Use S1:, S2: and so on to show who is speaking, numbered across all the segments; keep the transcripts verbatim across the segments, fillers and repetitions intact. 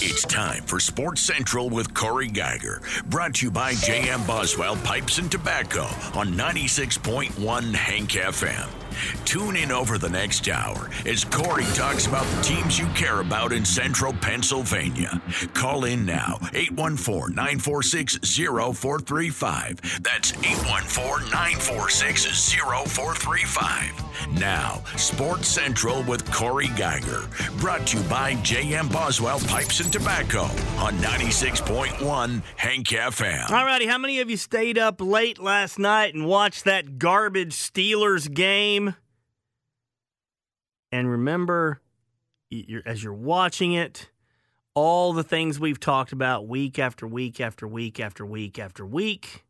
S1: It's time for Sports Central with Corey Geiger, brought to you by J M Boswell Pipes and Tobacco on ninety-six point one Hank F M. Tune in over the next hour as Corey talks about the teams you care about in Central Pennsylvania. Call in now, eight one four, nine four six, zero four three five. That's eight one four, nine four six, zero four three five. Now, Sports Central with Corey Geiger, brought to you by J M Boswell Pipes and Tobacco on ninety-six point one Hank F M.
S2: All righty, how many of you stayed up late last night and watched that garbage Steelers game? And remember, you're, as you're watching it, all the things we've talked about week after week after week after week after week.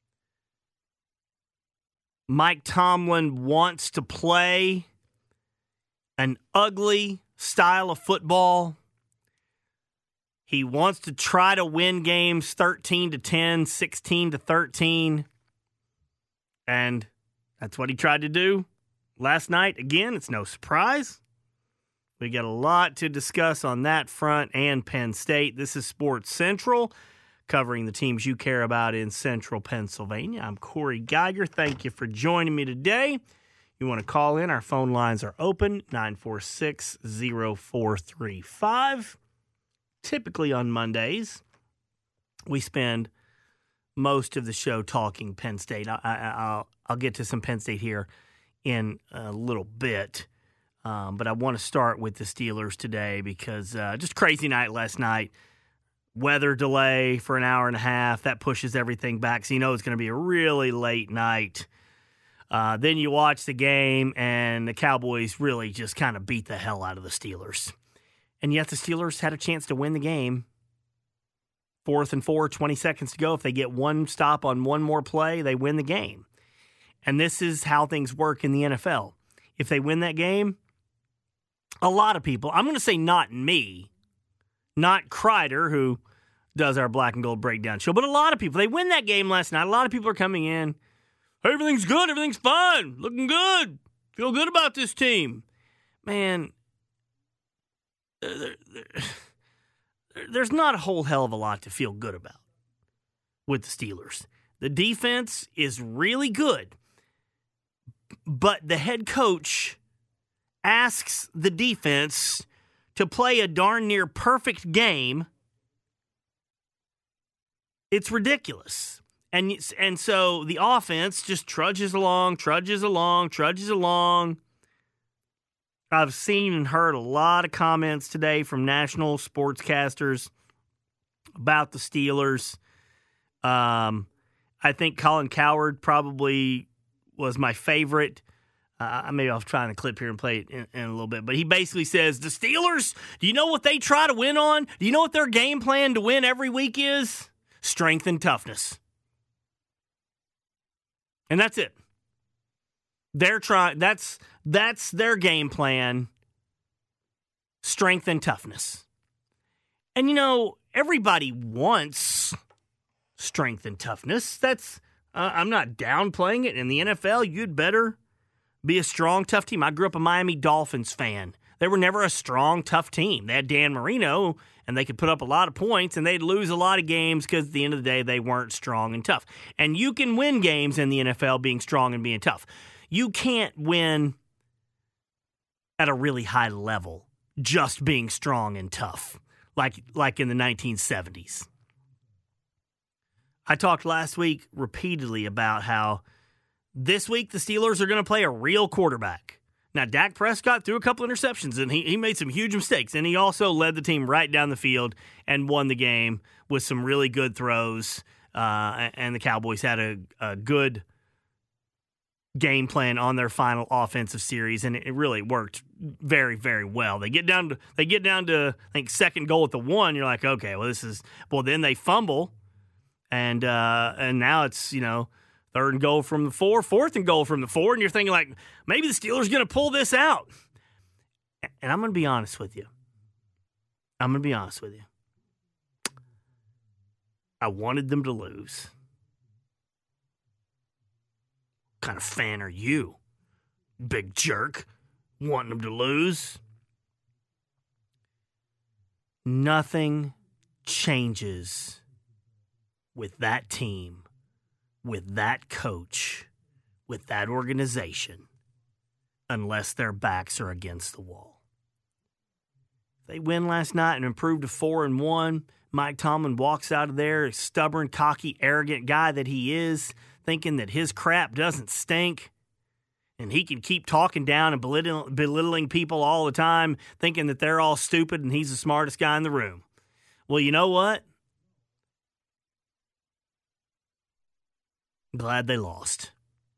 S2: Mike Tomlin wants to play an ugly style of football. He wants to try to win games thirteen to ten, sixteen to thirteen. And that's what he tried to do last night. Again, it's no surprise. We got a lot to discuss on that front and Penn State. This is Sports Central, covering the teams you care about in Central Pennsylvania. I'm Corey Geiger. Thank you for joining me today. You want to call in, our phone lines are open, nine four six, zero four three five. Typically on Mondays, we spend most of the show talking Penn State. I, I, I'll, I'll get to some Penn State here in a little bit, um, but I want to start with the Steelers today because uh, just crazy night last night. Weather delay for an hour and a half, that pushes everything back, so you know it's going to be a really late night. Uh, then you watch the game, and the Cowboys really just kind of beat the hell out of the Steelers. And yet the Steelers had a chance to win the game. Fourth and four, twenty seconds to go. If they get one stop on one more play, they win the game. And this is how things work in the N F L. If they win that game, a lot of people, I'm going to say not me, not Kreider, who does our Black and Gold Breakdown show, but a lot of people, they win that game last night. A lot of people are coming in. Everything's good. Everything's fine. Looking good. Feel good about this team. Man, there, there, there's not a whole hell of a lot to feel good about with the Steelers. The defense is really good, but the head coach asks the defense to play a darn near perfect game. It's ridiculous. And, and so the offense just trudges along, trudges along, trudges along. I've seen and heard a lot of comments today from national sportscasters about the Steelers. Um, I think Colin Cowherd probably was my favorite. Uh, maybe I'll try the clip here and play it in, in a little bit. But he basically says, the Steelers, do you know what they try to win on? Do you know what their game plan to win every week is? Strength and toughness. And that's it. They're trying. That's that's their game plan. Strength and toughness. And you know, everybody wants strength and toughness. That's uh, I'm not downplaying it. In the N F L, you'd better be a strong, tough team. I grew up a Miami Dolphins fan. They were never a strong, tough team. They had Dan Marino, and they could put up a lot of points, and they'd lose a lot of games because at the end of the day, they weren't strong and tough. And you can win games in the N F L being strong and being tough. You can't win at a really high level just being strong and tough, like, like in the nineteen seventies. I talked last week repeatedly about how this week the Steelers are going to play a real quarterback. Now, Dak Prescott threw a couple interceptions, and he, he made some huge mistakes, and he also led the team right down the field and won the game with some really good throws, uh, and the Cowboys had a, a good game plan on their final offensive series, and it really worked very, very well. They get down to, they get down to I think, second goal at the one, you're like, okay, well, this is – well, then they fumble, and uh, and now it's, you know, third and goal from the four, fourth and goal from the four, and you're thinking, like, maybe the Steelers are going to pull this out. And I'm going to be honest with you. I'm going to be honest with you. I wanted them to lose. What kind of fan are you, big jerk, wanting them to lose? Nothing changes with that team, with that coach, with that organization, unless their backs are against the wall. They win last night and improved to four and one. Mike Tomlin walks out of there, a stubborn, cocky, arrogant guy that he is, thinking that his crap doesn't stink. And he can keep talking down and belittling, belittling people all the time, thinking that they're all stupid and he's the smartest guy in the room. Well, you know what? I'm glad they lost.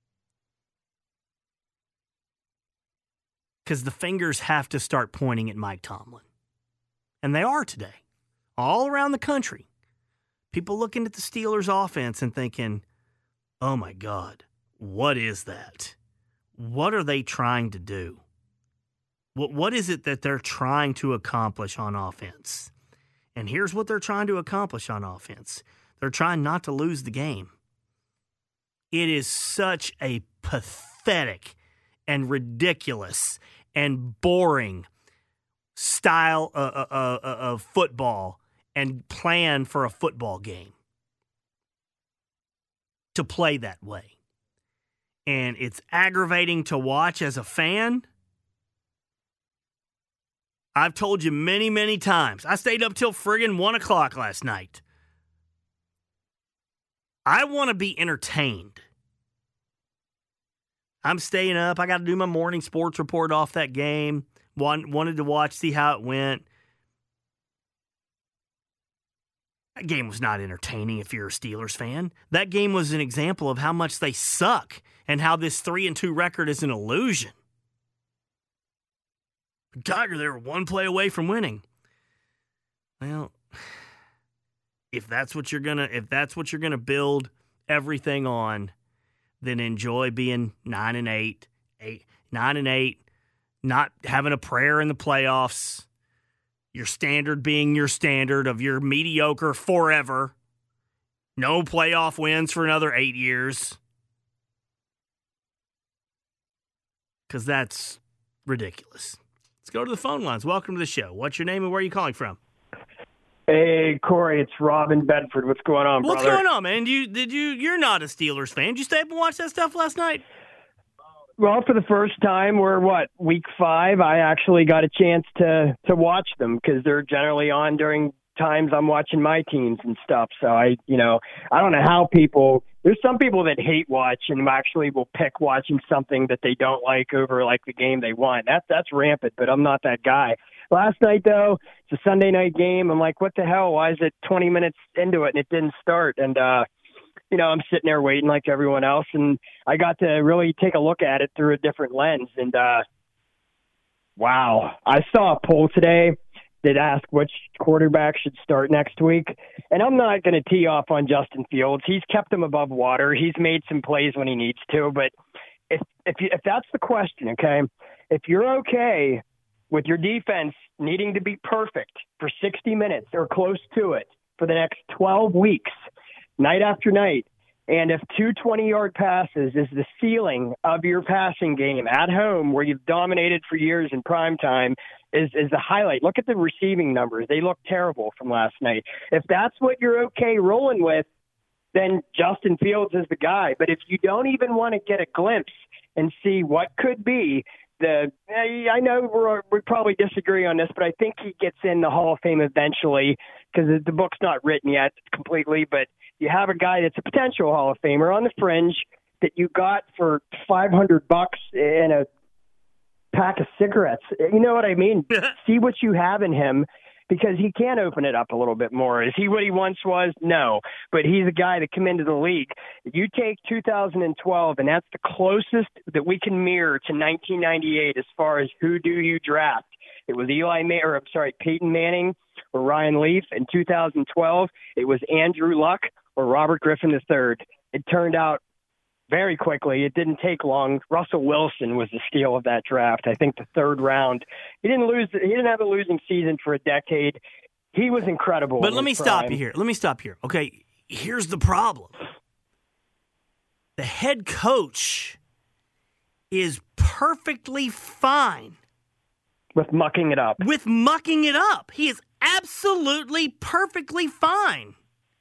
S2: Because the fingers have to start pointing at Mike Tomlin. And they are today. All around the country. People looking at the Steelers' offense and thinking, oh my God, what is that? What are they trying to do? What What is it that they're trying to accomplish on offense? And here's what they're trying to accomplish on offense. They're trying not to lose the game. It is such a pathetic and ridiculous and boring style of, of, of football and plan for a football game to play that way. And it's aggravating to watch as a fan. I've told you many, many times. I stayed up till friggin' one o'clock last night. I want to be entertained. I'm staying up. I got to do my morning sports report off that game. Want, wanted to watch, see how it went. That game was not entertaining if you're a Steelers fan. That game was an example of how much they suck and how this three and two record is an illusion. Tiger, they were one play away from winning. Well, if that's what you're gonna, if that's what you're gonna build everything on, then enjoy being nine and eight, eight, nine and eight, not having a prayer in the playoffs. Your standard being your standard of your mediocre forever. No playoff wins for another eight years. Because that's ridiculous. Let's go to the phone lines. Welcome to the show. What's your name and where are you calling from?
S3: Hey, Corey, it's Rob in Bedford. What's going on,
S2: What's
S3: brother?
S2: going on, man? You, did you, you're not a Steelers fan. Did you stay up and watch that stuff last night?
S3: Well, for the first time, we're, what, week five, I actually got a chance to, to watch them because they're generally on during times I'm watching my teams and stuff. So, I, you know, I don't know how people – there's some people that hate watch and actually will pick watching something that they don't like over, like, the game they want. That, that's rampant, but I'm not that guy. Last night, though, it's a Sunday night game. I'm like, what the hell? Why is it twenty minutes into it and it didn't start? And, uh, you know, I'm sitting there waiting like everyone else, and I got to really take a look at it through a different lens. And, uh, wow, I saw a poll today that asked which quarterback should start next week. And I'm not going to tee off on Justin Fields. He's kept him above water. He's made some plays when he needs to. But if if, you, if that's the question, okay, if you're okay with your defense needing to be perfect for sixty minutes or close to it for the next twelve weeks, night after night, and if two twenty-yard passes is the ceiling of your passing game at home where you've dominated for years in prime time is, is the highlight. Look at the receiving numbers. They look terrible from last night. If that's what you're okay rolling with, then Justin Fields is the guy. But if you don't even want to get a glimpse and see what could be, the I know we're, we probably disagree on this, but I think he gets in the Hall of Fame eventually because the book's not written yet completely, but you have a guy that's a potential Hall of Famer on the fringe that you got for five hundred bucks and a pack of cigarettes. You know what I mean? See what you have in him because he can open it up a little bit more. Is he what he once was? No, but he's a guy that came into the league. You take two thousand twelve, and that's the closest that we can mirror to nineteen ninety-eight as far as who do you draft. It was Eli May, or I'm sorry, Peyton Manning or Ryan Leaf. In two thousand twelve, it was Andrew Luck or Robert Griffin the third. It turned out very quickly. It didn't take long. Russell Wilson was the steal of that draft. I think the third round. He didn't lose. He didn't have a losing season for a decade. He was incredible.
S2: But let me stop you here. Let me stop here. Okay, here's the problem. The head coach is perfectly fine
S3: with mucking it up.
S2: With mucking it up. He is absolutely perfectly fine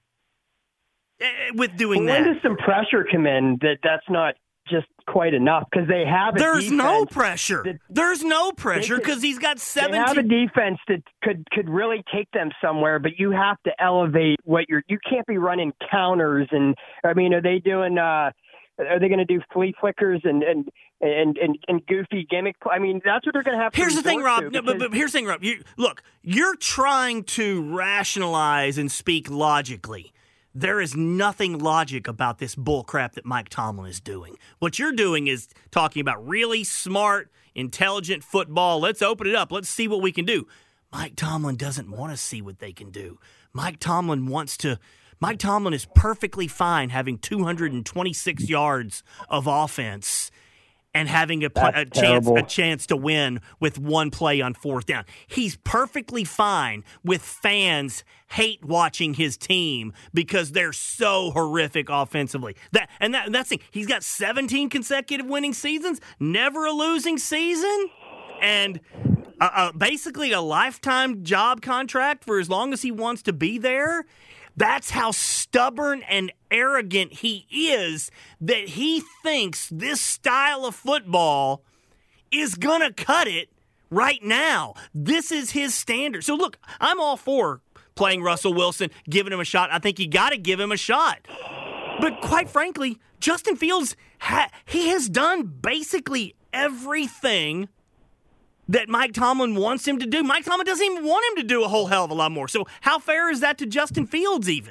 S2: with doing
S3: well,
S2: that.
S3: When does some pressure come in that that's not just quite enough? Because they have a
S2: There's no
S3: defense
S2: pressure.
S3: that-
S2: There's no pressure because he's got
S3: They
S2: seventeen.
S3: have a defense that could could really take them somewhere, but you have to elevate what you're. You can't be running counters, and I mean, are they doing? Uh, are they going to do flea flickers and and, and and and goofy gimmick? I mean, that's what they're going to have.
S2: Here's
S3: to
S2: the thing,
S3: resort
S2: Rob.
S3: to
S2: No, but,
S3: because-
S2: but here's the thing, Rob. You, look, you're trying to rationalize and speak logically. There is nothing logic about this bull crap that Mike Tomlin is doing. What you're doing is talking about really smart, intelligent football. Let's open it up. Let's see what we can do. Mike Tomlin doesn't want to see what they can do. Mike Tomlin wants to – Mike Tomlin is perfectly fine having two hundred twenty-six yards of offense and having a, a chance a chance to win with one play on fourth down. He's perfectly fine with fans hate watching his team because they're so horrific offensively. That and that, that's the thing. He's got seventeen consecutive winning seasons, never a losing season, and uh, uh, basically a lifetime job contract for as long as he wants to be there. That's how stubborn and arrogant he is, that he thinks this style of football is going to cut it right now. This is his standard. So, look, I'm all for playing Russell Wilson, giving him a shot. I think you got to give him a shot. But quite frankly, Justin Fields, ha- he has done basically everything that Mike Tomlin wants him to do. Mike Tomlin doesn't even want him to do a whole hell of a lot more. So how fair is that to Justin Fields even?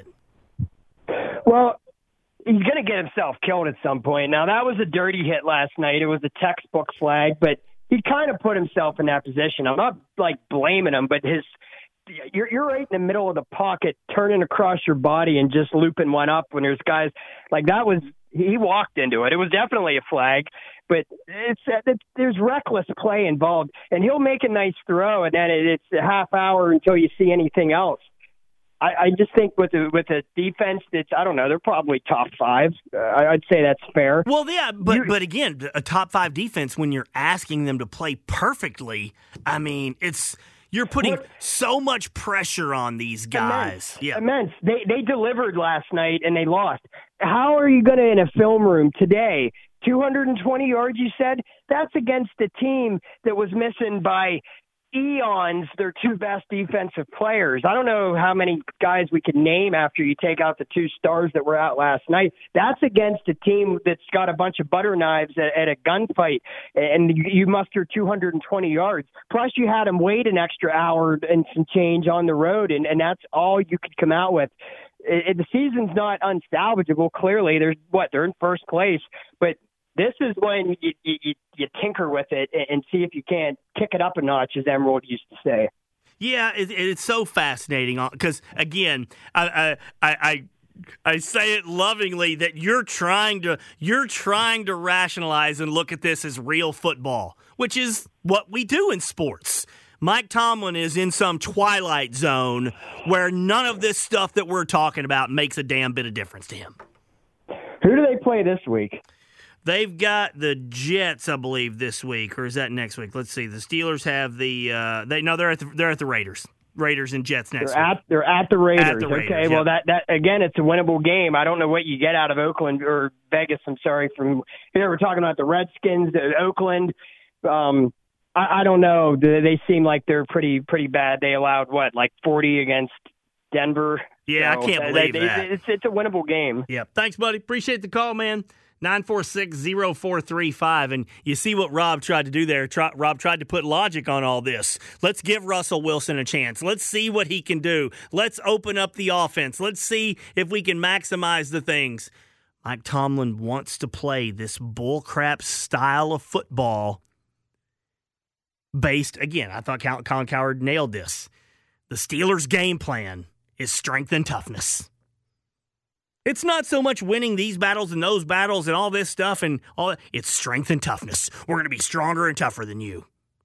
S3: Well, he's going to get himself killed at some point. Now, that was a dirty hit last night. It was a textbook flag, but he kind of put himself in that position. I'm not, like, blaming him, but his you're, you're right in the middle of the pocket, turning across your body and just looping one up when there's guys. Like, that was – he walked into it. It was definitely a flag. But it's, it's there's reckless play involved, and he'll make a nice throw, and then it's a half hour until you see anything else. I, I just think with a, with a defense that's, I don't know, they're probably top five. Uh, I'd say that's fair.
S2: Well, yeah, but you're, but again, a top five defense when you're asking them to play perfectly, I mean, it's you're putting well, so much pressure on these guys.
S3: Immense.
S2: Yeah,
S3: immense. They they delivered last night and they lost. How are you going to in a film room today? two hundred twenty yards, you said? That's against a team that was missing by eons their two best defensive players. I don't know how many guys we could name after you take out the two stars that were out last night. That's against a team that's got a bunch of butter knives at, at a gunfight, and you, you muster two hundred twenty yards. Plus, you had them wait an extra hour and some change on the road, and, and that's all you could come out with. It, it, the season's not unsalvageable. Clearly, there's what they're in first place, but this is when you, you, you tinker with it and see if you can't kick it up a notch, as Emerald used to say.
S2: Yeah, it, it's so fascinating because, again, I, I, I, I say it lovingly that you're trying to you're trying to rationalize and look at this as real football, which is what we do in sports. Mike Tomlin is in some twilight zone where none of this stuff that we're talking about makes a damn bit of difference to him.
S3: Who do they play this week?
S2: They've got the Jets, I believe, this week, or is that next week? Let's see. The Steelers have the uh, they no, they're at the, they're at the Raiders, Raiders and Jets next
S3: they're
S2: week.
S3: At, they're at the Raiders.
S2: At the Raiders
S3: okay,
S2: yep.
S3: well that that again, it's a winnable game. I don't know what you get out of Oakland or Vegas. I'm sorry, from here we're talking about the Redskins, uh, Oakland. Um, I, I don't know. They, they seem like they're pretty pretty bad. They allowed what, like forty against Denver.
S2: Yeah,
S3: so
S2: I can't believe
S3: they,
S2: that.
S3: It's it's a winnable game.
S2: Yeah, thanks, buddy. Appreciate the call, man. nine four six, zero four three five. And you see what Rob tried to do there. Try, Rob tried to put logic on all this. Let's give Russell Wilson a chance. Let's see what he can do. Let's open up the offense. Let's see if we can maximize the things. Mike Tomlin wants to play this bullcrap style of football based, again, I thought Colin Cowherd nailed this. The Steelers' game plan is strength and toughness. It's not so much winning these battles and those battles and all this stuff and all that. It's strength and toughness. We're going to be stronger and tougher than you.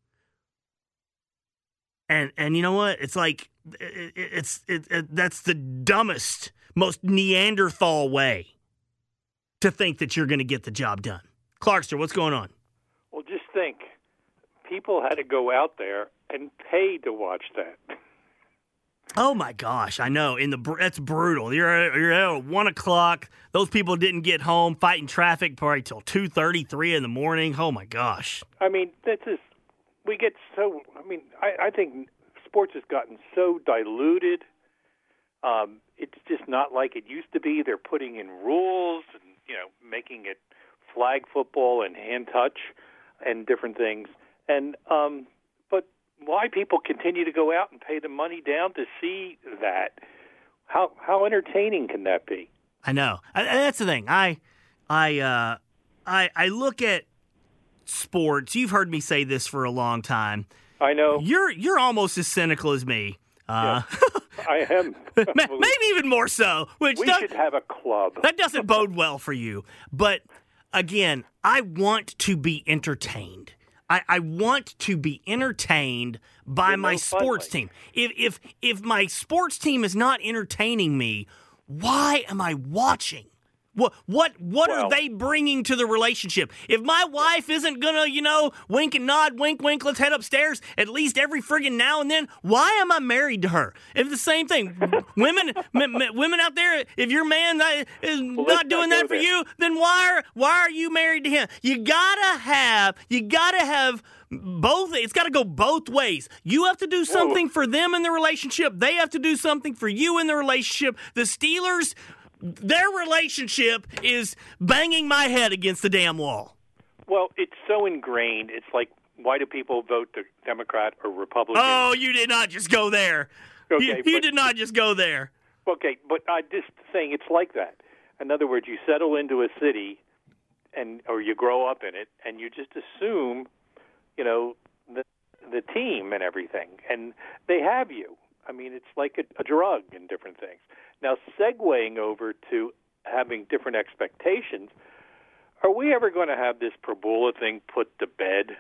S2: And and you know what? It's like it, it's it, it, that's the dumbest, most Neanderthal way to think that you're going to get the job done. Clarkster, what's going on?
S4: Well, just think. People had to go out there and pay to watch that.
S2: Oh my gosh, I know. In the that's brutal. You're you're at one o'clock. Those people didn't get home, fighting traffic probably till two thirty, three in the morning. Oh my gosh.
S4: I mean, that's just we get so. I mean, I, I think sports has gotten so diluted. Um, it's just not like it used to be. They're putting in rules and you know making it flag football and hand touch and different things. And um, but why people continue to go out and pay the money down to see that? How how entertaining can that be?
S2: I know. I, that's the thing. I I uh, I I look at sports. You've heard me say this for a long time.
S4: I know.
S2: You're you're almost as cynical as me. Uh,
S4: yeah, I am.
S2: Maybe even more so. Which
S4: we
S2: does,
S4: should have a club.
S2: That doesn't bode well for you. But again, I want to be entertained. I, I want to be entertained by
S4: You're
S2: my
S4: no
S2: sports
S4: fun,
S2: team. If if if my sports team is not entertaining me, why am I watching? What what what
S4: well,
S2: are they bringing to the relationship? If my wife isn't gonna, you know, wink and nod, wink, wink, let's head upstairs at least every friggin' now and then, why am I married to her? If the same thing, women, m- m- women out there, if your man is
S4: well,
S2: not doing
S4: not
S2: that for
S4: there.
S2: you, then why are why are you married to him? You gotta have, you gotta have. Both, it's got to go both ways. You have to do something
S4: Whoa.
S2: for them in the relationship. They have to do something for you in the relationship. The Steelers, their relationship is banging my head against the damn wall.
S4: Well, it's so ingrained. It's like, why do people vote the Democrat or Republican?
S2: Oh, you did not just go there.
S4: Okay,
S2: you, you
S4: but,
S2: did not just go there.
S4: Okay, but I'm just saying it's like that. In other words, you settle into a city, and or you grow up in it, and you just assume, you know, the the team and everything, and they have you. I mean, it's like a, a drug and different things. Now, segueing over to having different expectations, are we ever going to have this Prabula thing put to bed,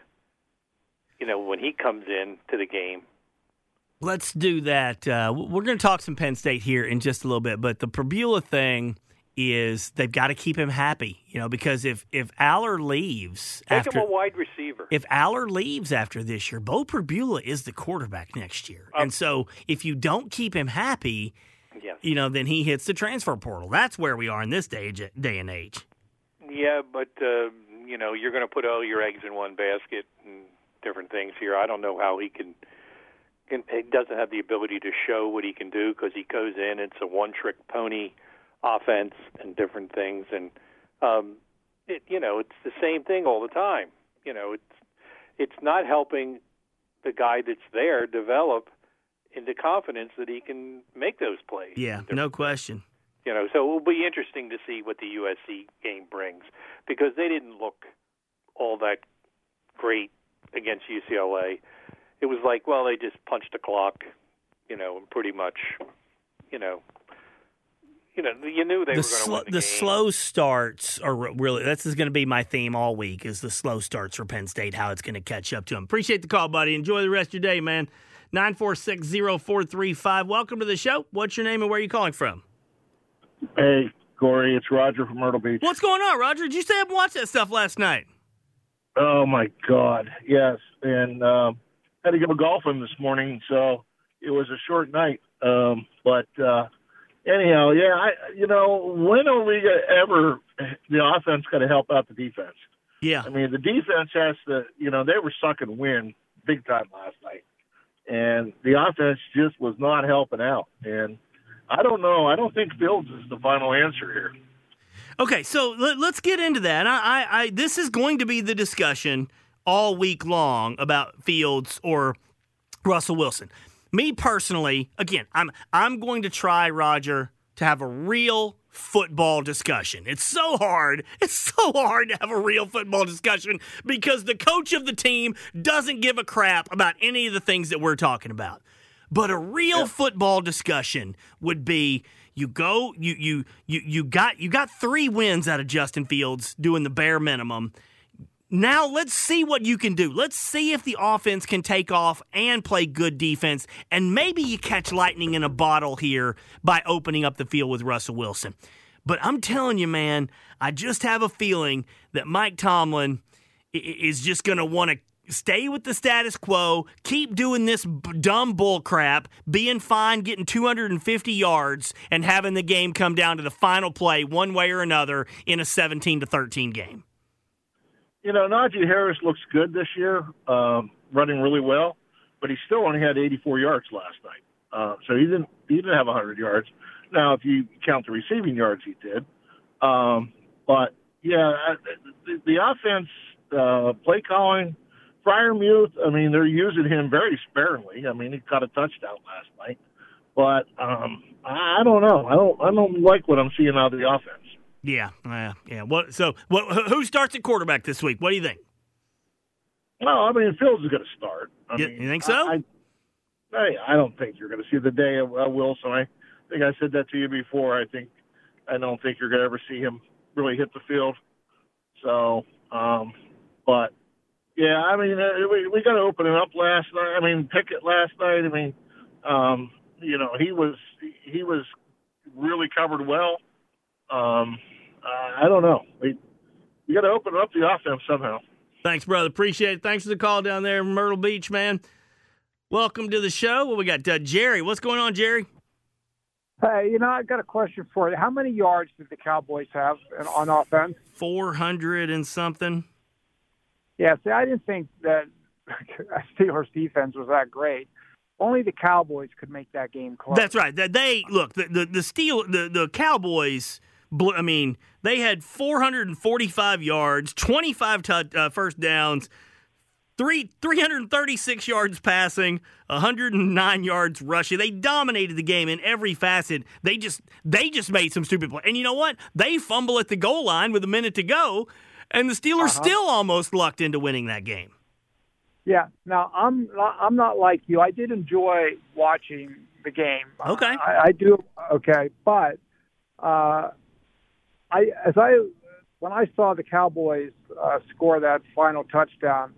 S4: you know, when he comes in to the game?
S2: Let's do that. Uh, we're going to talk some Penn State here in just a little bit, but the Prabula thing is they've got to keep him happy, you know, because if, if Aller leaves
S4: Make
S2: after
S4: him a wide receiver.
S2: If Aller leaves after this year, Bo Prabula is the quarterback next year.
S4: Um,
S2: and so if you don't keep him happy,
S4: yes.
S2: you know, then he hits the transfer portal. That's where we are in this day, day and age.
S4: Yeah, but, uh, you know, you're going to put all your eggs in one basket and different things here. I don't know how he can, can he doesn't have the ability to show what he can do because he goes in, it's a one-trick pony offense and different things. And, um, it, you know, it's the same thing all the time. You know, it's it's not helping the guy that's there develop into confidence that he can make those plays.
S2: Yeah, no question.
S4: You know, so it will be interesting to see what the U S C game brings because they didn't look all that great against U C L A. It was like, well, they just punched the clock, you know, and pretty much, you know, you know, you knew they
S2: the
S4: were going to
S2: sl-
S4: win the,
S2: the
S4: game.
S2: slow starts are really, this is going to be my theme all week, is the slow starts for Penn State, how it's going to catch up to them. Appreciate the call, buddy. Enjoy the rest of your day, man. nine four six, zero four three five. Welcome to the show. What's your name and where are you calling from?
S5: Hey, Corey, it's Roger from Myrtle Beach.
S2: What's going on, Roger? Did you stay up and watch that stuff last night?
S5: Oh, my God, yes. And um, had to go golfing this morning, so it was a short night. Um, but uh, anyhow, yeah, I, you know, when are we gonna ever – the offense got to help out the defense?
S2: Yeah.
S5: I mean, the defense has to – you know, they were sucking wind big time last night. And the offense just was not helping out. And I don't know. I don't think Fields is the final answer here.
S2: Okay, so let, let's get into that. I, I, I, this is going to be the discussion all week long about Fields or Russell Wilson. Me personally, again, I'm I'm going to try, Roger, to have a real football discussion. It's so hard. It's so hard to have a real football discussion because the coach of the team doesn't give a crap about any of the things that we're talking about. But a real yeah. football discussion would be you go you you you you got you got three wins out of Justin Fields doing the bare minimum. Now let's see what you can do. Let's see if the offense can take off and play good defense, and maybe you catch lightning in a bottle here by opening up the field with Russell Wilson. But I'm telling you, man, I just have a feeling that Mike Tomlin is just going to want to stay with the status quo, keep doing this b- dumb bull crap, being fine, getting two hundred fifty yards, and having the game come down to the final play one way or another in a seventeen to thirteen game.
S5: You know, Najee Harris looks good this year, um, running really well, but he still only had eighty-four yards last night. Uh, so he didn't he didn't have one hundred yards. Now, if you count the receiving yards, he did. Um, but, yeah, the, the offense, uh, play calling, Freiermuth, I mean, they're using him very sparingly. I mean, he caught a touchdown last night. But um, I don't know. I don't I don't like what I'm seeing out of the offense.
S2: Yeah, uh, yeah. What? So, what? Who starts at quarterback this week? What do you think?
S5: Well, I mean, Fields is going to start. I
S2: You,
S5: mean,
S2: you think so?
S5: I, I, I don't think you're going to see the day of uh, Wilson. I think I said that to you before. I think I don't think you're going to ever see him really hit the field. So, um, but. Yeah, I mean, uh, we we got to open it up last night. I mean, Pickett last night. I mean, um, you know, he was he was really covered well. Um, uh, I don't know. We we got to open up the offense somehow.
S2: Thanks, brother. Appreciate it. Thanks for the call down there in Myrtle Beach, man. Welcome to the show. Well, we got uh, Jerry. What's going on, Jerry?
S6: Hey, you know, I got a question for you. How many yards did the Cowboys have on offense?
S2: Four hundred and something.
S6: Yeah, see, I didn't think that Steelers defense was that great. Only the Cowboys could make that game close.
S2: That's right. They look the the, the Steel the, the Cowboys. I mean, they had four hundred forty-five yards, twenty-five t- uh, first downs, three three hundred thirty-six yards passing, one hundred nine yards rushing. They dominated the game in every facet. They just they just made some stupid play. And you know what? They fumble at the goal line with a minute to go. And the Steelers uh-huh. still almost lucked into winning that game.
S6: Yeah. Now I'm not, I'm not like you. I did enjoy watching the game.
S2: Okay.
S6: I, I do. Okay, but uh, I as I when I saw the Cowboys uh, score that final touchdown,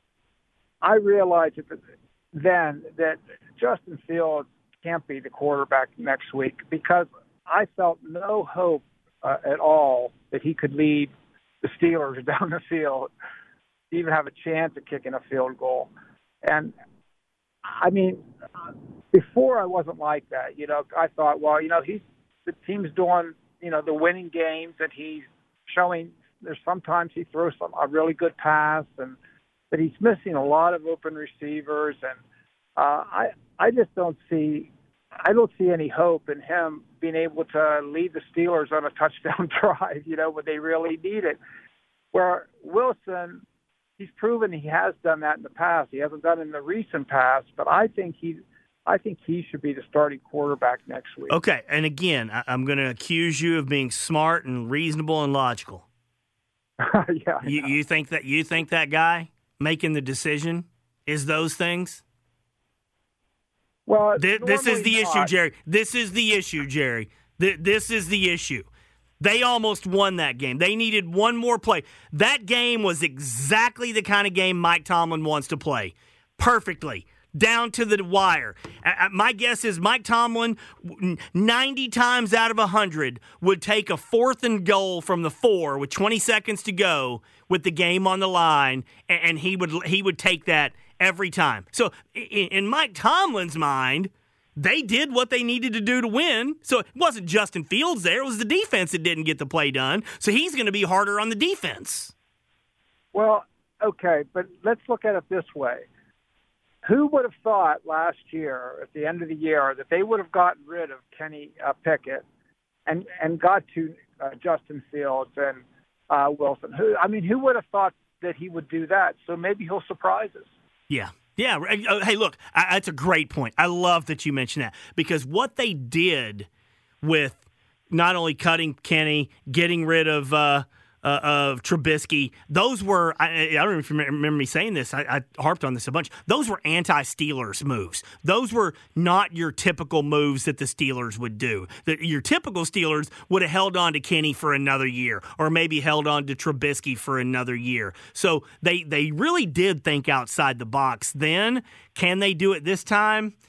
S6: I realized that then that Justin Fields can't be the quarterback next week because I felt no hope uh, at all that he could lead the Steelers down the field, even have a chance at kicking a field goal. And, I mean, before I wasn't like that. You know, I thought, well, you know, he's the team's doing, you know, the winning games, and he's showing there's sometimes he throws some a really good pass, and but he's missing a lot of open receivers. And uh, I I just don't see I don't see any hope in him being able to lead the Steelers on a touchdown drive, you know, when they really need it. Where Wilson, he's proven he has done that in the past. He hasn't done it in the recent past, but I think he, I think he should be the starting quarterback next week.
S2: Okay, and again, I, I'm going to accuse you of being smart and reasonable and logical.
S6: yeah.
S2: You, you think that you think that guy making the decision is those things?
S6: Well,
S2: this, this is the
S6: not.
S2: issue, Jerry. This is the issue, Jerry. This is the issue. They almost won that game. They needed one more play. That game was exactly the kind of game Mike Tomlin wants to play. Perfectly. Down to the wire. My guess is Mike Tomlin, ninety times out of one hundred, would take a fourth and goal from the four with twenty seconds to go with the game on the line, and he would he would take that every time. So in Mike Tomlin's mind, they did what they needed to do to win. So it wasn't Justin Fields there. It was the defense that didn't get the play done. So he's going to be harder on the defense.
S6: Well, okay, but let's look at it this way. Who would have thought last year, at the end of the year, that they would have gotten rid of Kenny uh, Pickett and, and got to uh, Justin Fields and uh, Wilson? Who I mean, who would have thought that he would do that? So maybe he'll surprise us.
S2: Yeah. Yeah. Hey, look, I, that's a great point. I love that you mentioned that because what they did with not only cutting Kenny, getting rid of uh, uh, of Trubisky, those were, I, I don't even remember me saying this, I, I harped on this a bunch, those were anti-Steelers moves. Those were not your typical moves that the Steelers would do. The, your typical Steelers would have held on to Kenny for another year or maybe held on to Trubisky for another year. So they, they really did think outside the box then. Can they do it this time?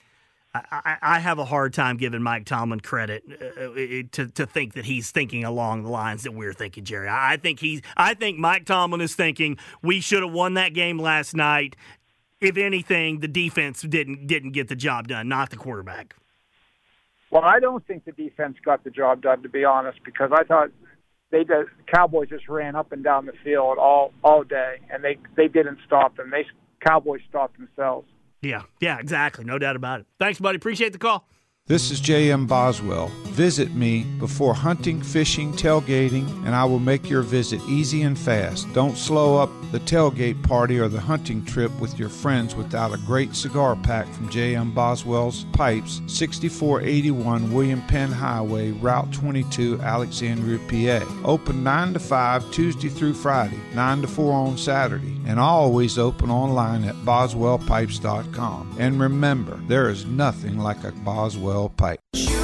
S2: I, I, I have a hard time giving Mike Tomlin credit uh, to to think that he's thinking along the lines that we're thinking, Jerry. I think he's. I think Mike Tomlin is thinking we should have won that game last night. If anything, the defense didn't didn't get the job done, not the quarterback.
S6: Well, I don't think the defense got the job done, to be honest, because I thought they did, Cowboys just ran up and down the field all all day, and they they didn't stop them. They Cowboys stopped themselves.
S2: Yeah, yeah, exactly. No doubt about it. Thanks, buddy. Appreciate the call.
S7: This is J M. Boswell. Visit me before hunting, fishing, tailgating, and I will make your visit easy and fast. Don't slow up the tailgate party or the hunting trip with your friends without a great cigar pack from J M. Boswell's Pipes, sixty-four eighty-one William Penn Highway, Route twenty-two, Alexandria, P A. Open nine to five Tuesday through Friday, nine to four on Saturday, and always open online at boswell pipes dot com. And remember, there is nothing like a Boswell pipe.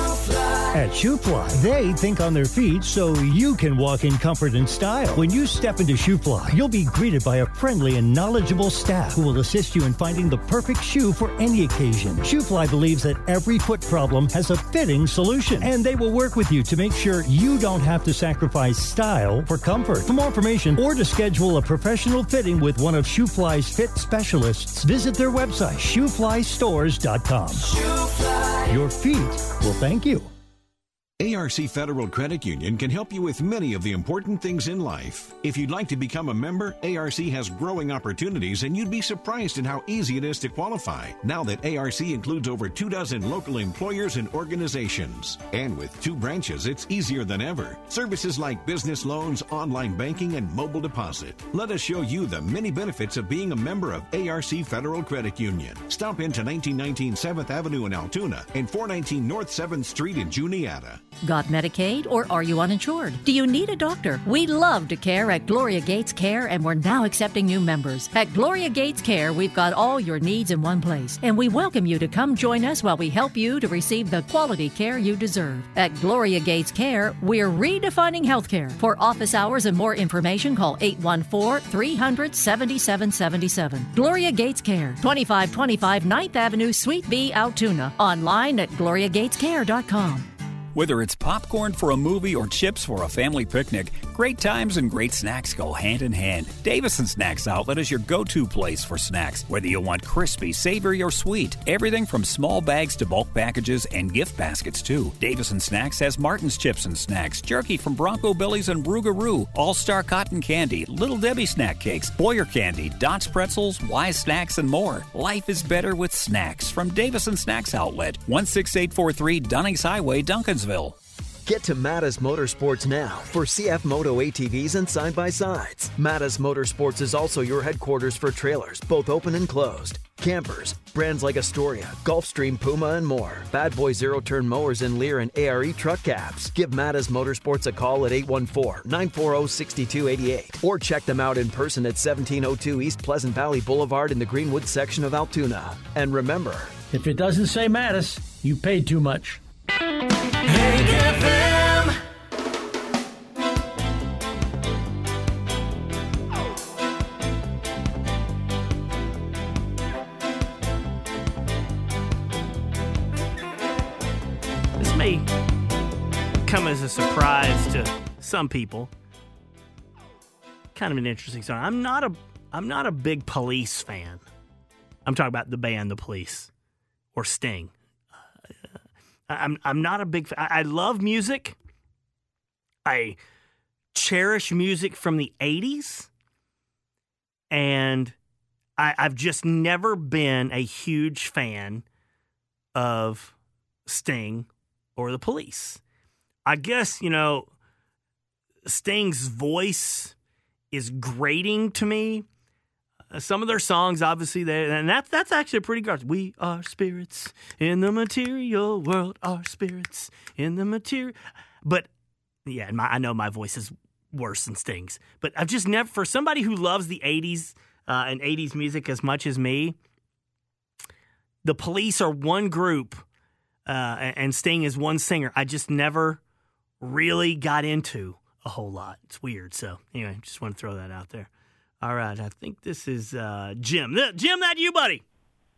S8: At ShoeFly, they think on their feet so you can walk in comfort and style. When you step into ShoeFly, you'll be greeted by a friendly and knowledgeable staff who will assist you in finding the perfect shoe for any occasion. ShoeFly believes that every foot problem has a fitting solution, and they will work with you to make sure you don't have to sacrifice style for comfort. For more information or to schedule a professional fitting with one of ShoeFly's fit specialists, visit their website, shoe fly stores dot com. ShoeFly. Your feet will thank you.
S9: A R C Federal Credit Union can help you with many of the important things in life. If you'd like to become a member, A R C has growing opportunities, and you'd be surprised at how easy it is to qualify, now that A R C includes over two dozen local employers and organizations. And with two branches, it's easier than ever. Services like business loans, online banking, and mobile deposit. Let us show you the many benefits of being a member of A R C Federal Credit Union. Stop into nineteen nineteen seventh Avenue in Altoona and four nineteen North seventh Street in Juniata.
S10: Got Medicaid, or are you uninsured? Do you need a doctor? We love to care at Gloria Gates Care, and we're now accepting new members. At Gloria Gates Care, we've got all your needs in one place, and we welcome you to come join us while we help you to receive the quality care you deserve. At Gloria Gates Care, we're redefining healthcare. For office hours and more information, call eight one four, three hundred, seventy-seven seventy-seven. Gloria Gates Care, twenty-five twenty-five ninth Avenue, Suite B, Altoona. Online at gloria gates care dot com.
S11: Whether it's popcorn for a movie or chips for a family picnic, great times and great snacks go hand in hand. Davison Snacks Outlet is your go-to place for snacks. Whether you want crispy, savory, or sweet, everything from small bags to bulk packages and gift baskets too. Davison Snacks has Martin's Chips and Snacks, jerky from Bronco Billy's and Rougarou, All-Star Cotton Candy, Little Debbie Snack Cakes, Boyer Candy, Dots Pretzels, Wise Snacks, and more. Life is better with snacks from Davison Snacks Outlet, one six eight four three Dunnings Highway, Duncansville.
S12: Get to Mattis Motorsports now for C F Moto A T Vs and side-by-sides. Mattis Motorsports is also your headquarters for trailers, both open and closed, campers, brands like Astoria, Gulfstream, Puma, and more. Bad Boy zero-turn mowers and Lear and A R E truck cabs. Give Mattis Motorsports a call at eight one four, nine four zero, six two eight eight or check them out in person at seventeen oh two East Pleasant Valley Boulevard in the Greenwood section of Altoona. And remember,
S13: if it doesn't say Mattis, you paid too much.
S14: Hank F M.
S2: This may come as a surprise to some people. Kind of an interesting song. I'm not a I'm not a big Police fan. I'm talking about the band The Police or Sting. I'm I'm not a big fan. I love music. I cherish music from the eighties. And I, I've just never been a huge fan of Sting or The Police. I guess, you know, Sting's voice is grating to me. Some of their songs, obviously, they, and that's that's actually pretty good. We are spirits in the material world. Are spirits in the material. But yeah, my, I know my voice is worse than Sting's. But I've just never, for somebody who loves the eighties uh, and eighties music as much as me, the Police are one group uh, and Sting is one singer. I just never really got into a whole lot. It's weird. So anyway, just want to throw that out there. All right, I think this is uh, Jim. Jim, that you, buddy?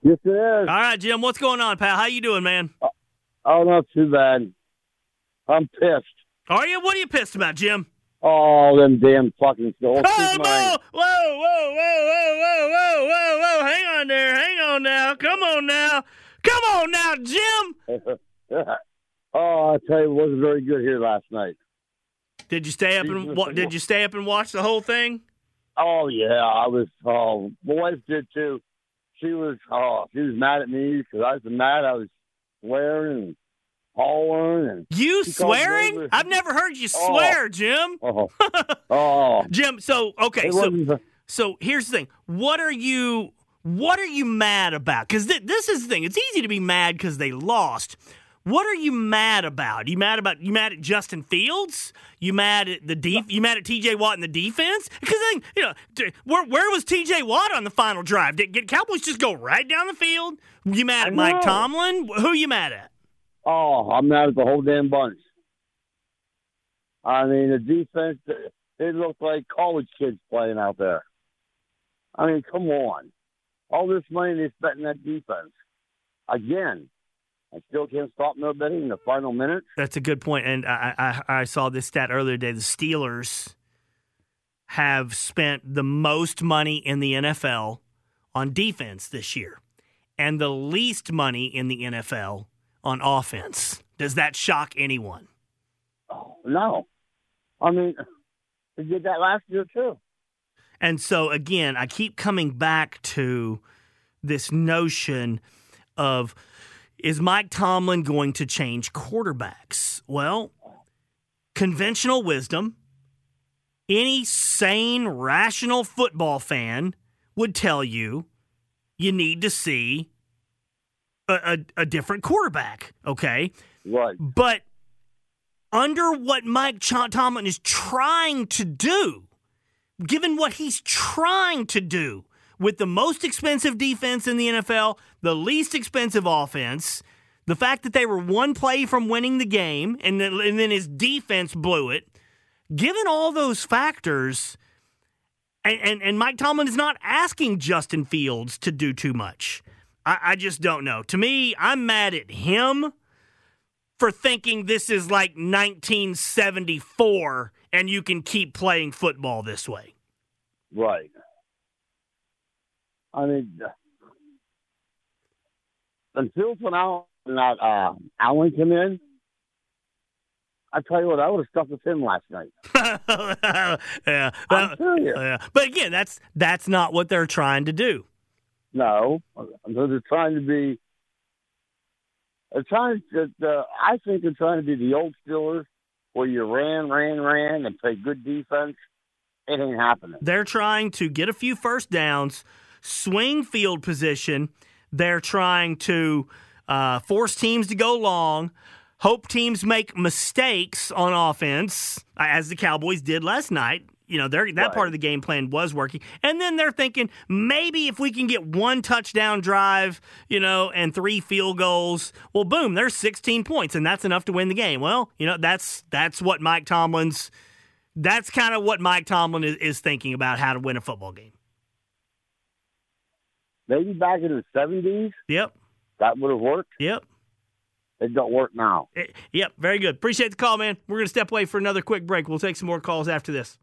S15: Yes, it is.
S2: All right, Jim, what's going on, pal? How you doing, man?
S15: Oh, not too bad. I'm pissed.
S2: Are you? What are you pissed about, Jim?
S15: Oh, them damn fucking souls.
S2: Oh, no! Whoa, whoa, whoa, whoa, whoa, whoa, whoa, whoa. Hang on there. Hang on now. Come on now. Come on now, Jim.
S15: Oh, I tell you, it wasn't very good here last night.
S2: Did you stay up and wa- did you stay up and watch the whole thing?
S15: Oh yeah, I was. Oh, my wife did too. She was. Oh, she was mad at me because I was mad. I was swearing and hollering and
S2: you swearing? I've never heard you
S15: oh.
S2: swear, Jim.
S15: Oh, oh.
S2: Jim. So okay,
S15: It
S2: so
S15: wasn't-
S2: so here's the thing. What are you What are you mad about? Because th- this is the thing. It's easy to be mad because they lost. What are you mad about? You mad about you mad at Justin Fields? You mad at the def- You mad at T J Watt in the defense? Because then you know d- where where was T J Watt on the final drive? Did, did Cowboys just go right down the field? You mad at Mike Tomlin? Who you mad at?
S15: Oh, I'm mad at the whole damn bunch. I mean, the defense, they look like college kids playing out there. I mean, come on. All this money they spent in that defense. Again, I still can't stop nobody in the final minutes.
S2: That's a good point. And I, I, I saw this stat earlier today. The Steelers have spent the most money in the N F L on defense this year and the least money in the N F L on offense. Does that shock anyone?
S15: Oh, no. I mean, they did that last year too.
S2: And so, again, I keep coming back to this notion of, is Mike Tomlin going to change quarterbacks? Well, conventional wisdom, any sane, rational football fan would tell you you need to see a, a, a different quarterback, okay?
S15: Right.
S2: But under what Mike Ch- Tomlin is trying to do, given what he's trying to do with the most expensive defense in the N F L, the least expensive offense, the fact that they were one play from winning the game, and then, and then his defense blew it, given all those factors, and, and, and Mike Tomlin is not asking Justin Fields to do too much. I, I just don't know. To me, I'm mad at him for thinking this is like nineteen seventy-four and you can keep playing football this way.
S15: Right. I mean, until now, not uh, Allen came in. I tell you what, I would have stuck with him last night.
S2: yeah,
S15: I'm serious.
S2: yeah. But again, that's that's not what they're trying to do.
S15: No, they're trying to be. They're trying to. Uh, I think they're trying to be the old Steelers, where you ran, ran, ran, and play good defense. It ain't happening.
S2: They're trying to get a few first downs, swing field position. They're trying to uh, force teams to go long, hope teams make mistakes on offense, as the Cowboys did last night. You know, that right. part of the game plan was working. And then they're thinking, maybe if we can get one touchdown drive, you know, and three field goals, well, boom, there's sixteen points, and that's enough to win the game. Well, you know, that's that's what Mike Tomlin's That's kind of what Mike Tomlin is, is thinking about how to win a football game.
S15: Maybe back in the seventies.
S2: Yep.
S15: That would have worked.
S2: Yep.
S15: It don't work now.
S2: It, yep. Very good. Appreciate the call, man. We're going to step away for another quick break. We'll take some more calls after this.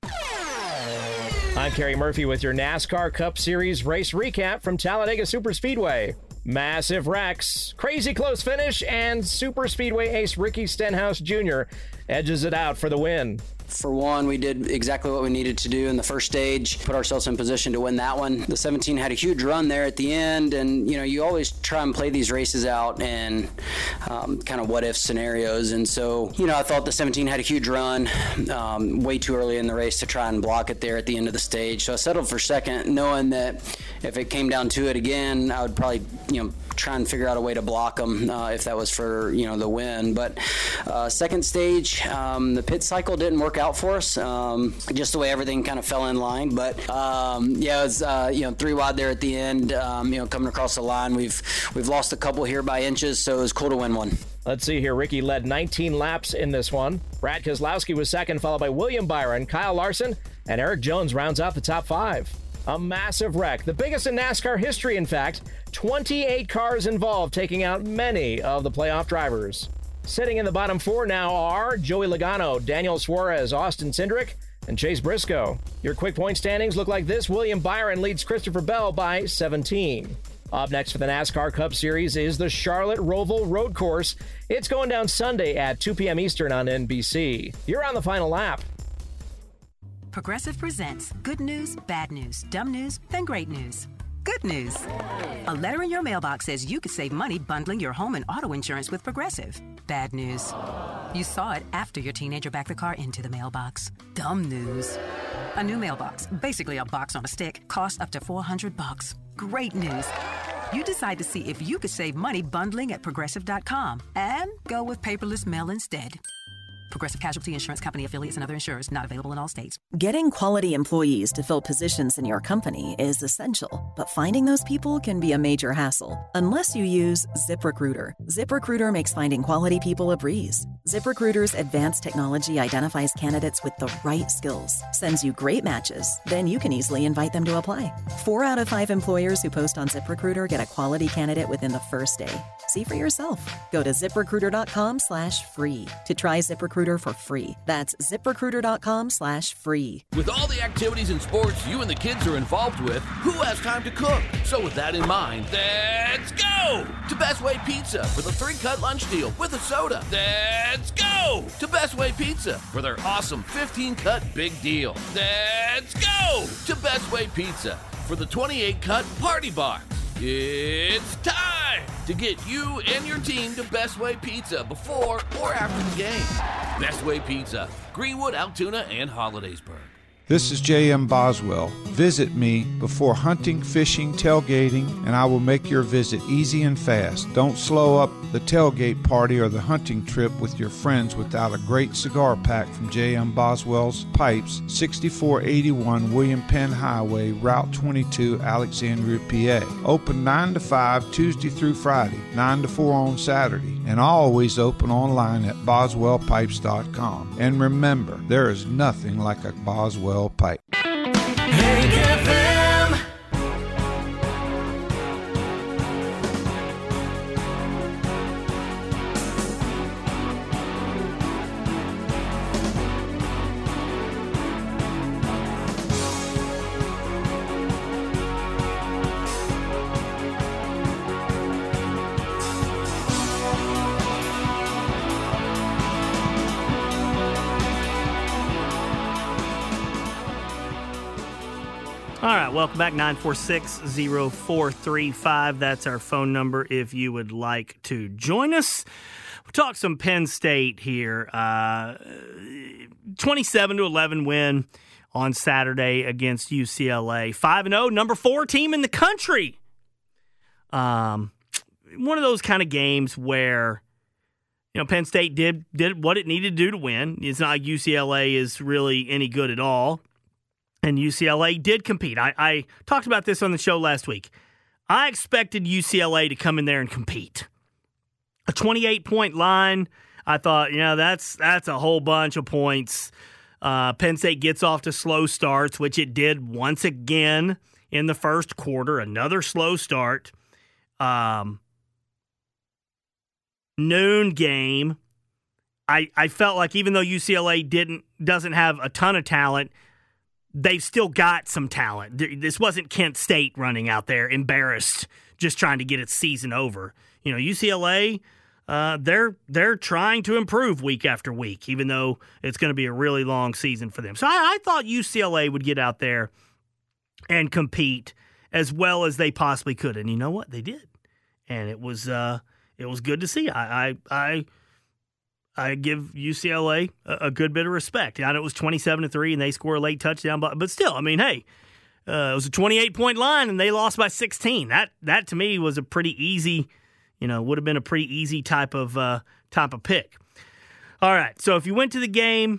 S16: I'm Kerry Murphy with your NASCAR Cup Series race recap from Talladega Superspeedway. Massive wrecks, crazy close finish, and Superspeedway ace Ricky Stenhouse Junior edges it out for the win.
S17: For one, we did exactly what we needed to do in the first stage, put ourselves in position to win that one. The seventeen had a huge run there at the end, and you know, you always try and play these races out in um, kind of what-if scenarios. And so, you know, I thought the seventeen had a huge run um, way too early in the race to try and block it there at the end of the stage. So I settled for second, knowing that if it came down to it again, I would probably, you know, try and figure out a way to block them uh, if that was for, you know, the win. But uh, second stage, um, the pit cycle didn't work out for us, um, just the way everything kind of fell in line. But um, yeah, it was uh, you know, three wide there at the end. Um, you know, coming across the line, we've we've lost a couple here by inches, so it was cool to win one.
S16: Let's see here. Ricky led nineteen laps in this one. Brad Keselowski was second, followed by William Byron, Kyle Larson, and Eric Jones rounds out the top five. A massive wreck, the biggest in NASCAR history, in fact. twenty-eight cars involved, taking out many of the playoff drivers. Sitting in the bottom four now are Joey Logano, Daniel Suarez, Austin Cindric, and Chase Briscoe. Your quick point standings look like this. William Byron leads Christopher Bell by seventeen. Up next for the NASCAR Cup Series is the Charlotte Roval Road Course. It's going down Sunday at two p.m. Eastern on N B C. You're on the final lap.
S18: Progressive presents good news, bad news, dumb news, then great news. Good news. A letter in your mailbox says you could save money bundling your home and auto insurance with Progressive. Bad news. You saw it after your teenager backed the car into the mailbox. Dumb news. A new mailbox, basically a box on a stick, costs up to four hundred bucks. Great news. You decide to see if you could save money bundling at progressive dot com and go with paperless mail instead. Progressive Casualty Insurance Company affiliates and other insurers not available in all states.
S19: Getting quality employees to fill positions in your company is essential, but finding those people can be a major hassle unless you use ZipRecruiter. ZipRecruiter makes finding quality people a breeze. ZipRecruiter's advanced technology identifies candidates with the right skills, sends you great matches, then you can easily invite them to apply. Four out of five employers who post on ZipRecruiter get a quality candidate within the first day. See for yourself. Go to ZipRecruiter.com slash free to try ZipRecruiter for free. That's ZipRecruiter.com slash free.
S20: With all the activities and sports you and the kids are involved with, who has time to cook? So with that in mind, let's go to Best Way Pizza for the three-cut lunch deal with a soda. Let's go to Best Way Pizza for their awesome fifteen-cut big deal. Let's go to Best Way Pizza for the twenty-eight cut party box. It's time to get you and your team to Best Way Pizza before or after the game. Best Way Pizza, Greenwood, Altoona, and Hollidaysburg.
S7: This is J M Boswell. Visit me before hunting, fishing, tailgating, and I will make your visit easy and fast. Don't slow up the tailgate party or the hunting trip with your friends without a great cigar pack from J M Boswell's Pipes, sixty-four eighty-one William Penn Highway, Route twenty-two, Alexandria, P A. Open nine to five Tuesday through Friday, nine to four on Saturday, and always open online at boswell pipes dot com. And remember, there is nothing like a Boswell pipe.
S14: Hank F M.
S2: All right, welcome back, nine four six, zero four three five. That's our phone number if you would like to join us. We'll talk some Penn State here. Uh, twenty-seven to eleven win on Saturday against U C L A. five and oh, number four team in the country. Um, one of those kind of games where, you know, Penn State did did what it needed to do to win. It's not like U C L A is really any good at all. And U C L A did compete. I, I talked about this on the show last week. I expected U C L A to come in there and compete. A twenty-eight point line, I thought, you know, that's that's a whole bunch of points. Uh, Penn State gets off to slow starts, which it did once again in the first quarter. Another slow start. Um, noon game. I I felt like even though U C L A didn't doesn't have a ton of talent, they've still got some talent. This wasn't Kent State running out there embarrassed, just trying to get its season over. You know, U C L A, uh, they're they're trying to improve week after week, even though it's going to be a really long season for them. So I, I thought U C L A would get out there and compete as well as they possibly could, and you know what? They did, and it was uh, it was good to see. I I. I I give U C L A a, a good bit of respect. I know it was twenty-seven to three and they score a late touchdown, but, but still, I mean, hey, uh, it was a twenty-eight point line and they lost by sixteen. That that to me was a pretty easy, you know, would have been a pretty easy type of uh, type of pick. All right, so if you went to the game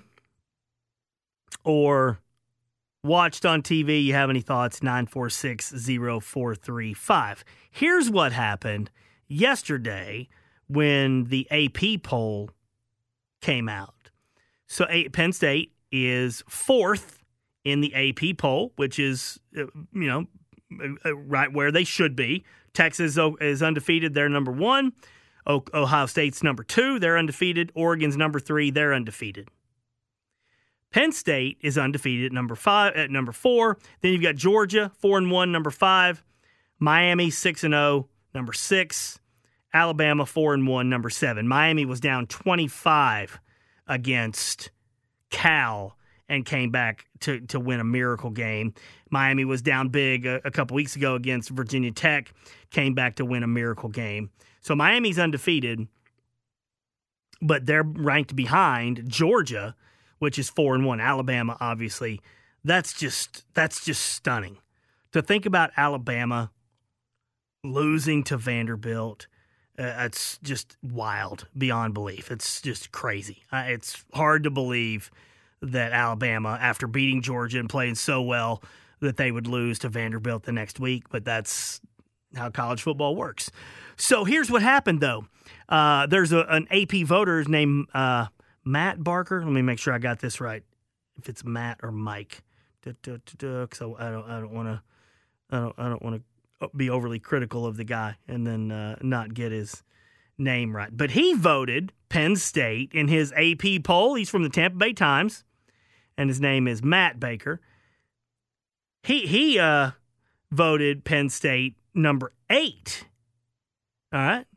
S2: or watched on T V, you have any thoughts? nine four six, zero four three five. Here's what happened yesterday when the A P poll came out. So Penn State is fourth in the A P poll, which is, you know, right where they should be. Texas is undefeated. They're number one. Ohio State's number two. They're undefeated. Oregon's number three. They're undefeated. Penn State is undefeated at number five, at number four. Then you've got Georgia, four and one, number five. Miami, six and zero, number six. Alabama, four and one, number seven. Miami was down twenty-five against Cal and came back to, to win a miracle game. Miami was down big a, a couple weeks ago against Virginia Tech, came back to win a miracle game. So Miami's undefeated, but they're ranked behind Georgia, which is four and one. Alabama, obviously, that's just that's just stunning. To think about Alabama losing to Vanderbilt, uh, it's just wild beyond belief. It's just crazy. Uh, it's hard to believe that Alabama, after beating Georgia and playing so well, that they would lose to Vanderbilt the next week, but that's how college football works. So here's what happened, though. Uh, there's a, an A P voter named uh, Matt Barker. Let me make sure I got this right. If it's Matt or Mike, so I don't, I don't want to, I don't, I don't want to be overly critical of the guy and then uh, not get his name right. But he voted Penn State in his A P poll. He's from the Tampa Bay Times, and his name is Matt Baker. He he uh, voted Penn State number eight. All right.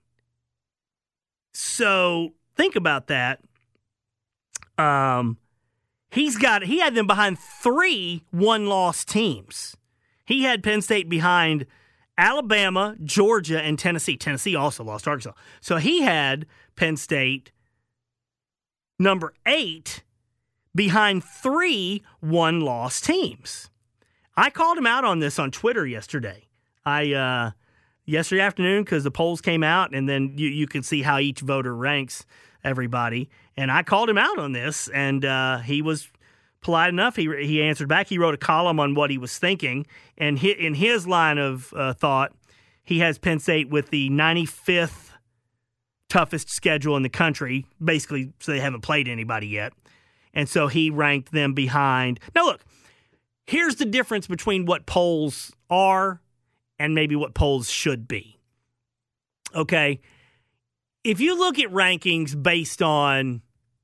S2: So think about that. Um, he's got he had them behind three one-loss teams. He had Penn State behind Alabama, Georgia, and Tennessee. Tennessee also lost to Arkansas. So he had Penn State number eight behind three one-loss teams. I called him out on this on Twitter yesterday. I uh, yesterday afternoon because the polls came out, and then you, you can see how each voter ranks everybody. And I called him out on this, and uh, he was polite enough. He he answered back. He wrote a column on what he was thinking, and he, in his line of uh, thought, he has Penn State with the ninety-fifth toughest schedule in the country, basically, so they haven't played anybody yet. And so he ranked them behind. Now, look, here's the difference between what polls are and maybe what polls should be. Okay? If you look at rankings based on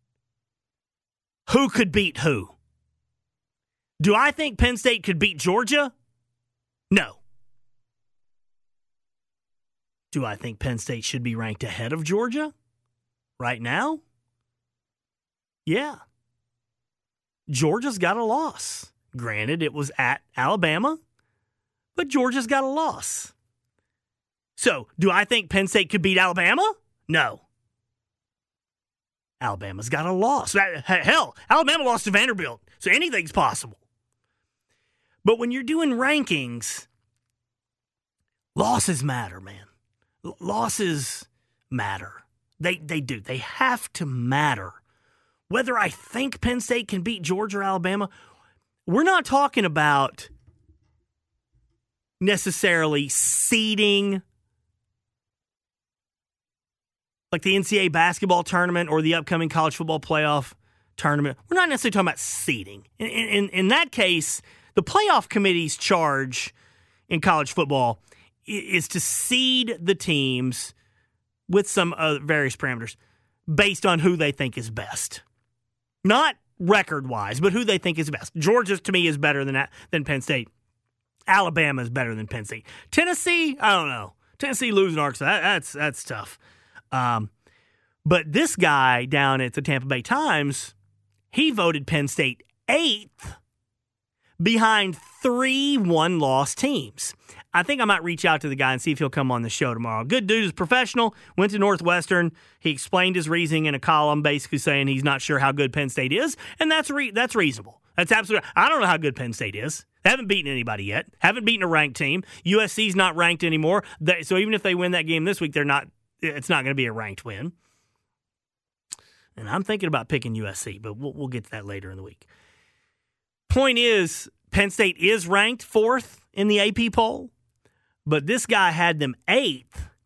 S2: who could beat who, do I think Penn State could beat Georgia? No. Do I think Penn State should be ranked ahead of Georgia right now? Yeah. Georgia's got a loss. Granted, it was at Alabama, but Georgia's got a loss. So, do I think Penn State could beat Alabama? No. Alabama's got a loss. Hell, Alabama lost to Vanderbilt, so anything's possible. But when you're doing rankings, losses matter, man. L- losses matter. They they do. They have to matter. Whether I think Penn State can beat Georgia or Alabama, we're not talking about necessarily seeding like the N C double A basketball tournament or the upcoming college football playoff tournament. We're not necessarily talking about seeding. In, in, in that case, the playoff committee's charge in college football is to seed the teams with some uh, various parameters based on who they think is best. Not record-wise, but who they think is best. Georgia, to me, is better than that, than Penn State. Alabama is better than Penn State. Tennessee, I don't know. Tennessee losing Arkansas, that, that's that's tough. Um, but this guy down at the Tampa Bay Times, he voted Penn State eighth behind three one-loss teams. I think I might reach out to the guy and see if he'll come on the show tomorrow. Good dude, is professional, went to Northwestern. He explained his reasoning in a column basically saying he's not sure how good Penn State is, and that's re- that's reasonable. That's absolutely. I don't know how good Penn State is. They haven't beaten anybody yet. Haven't beaten a ranked team. U S C's not ranked anymore. They, so even if they win that game this week, they're not. It's not going to be a ranked win. And I'm thinking about picking U S C, but we'll, we'll get to that later in the week. Point is, Penn State is ranked fourth in the A P poll, but this guy had them eighth.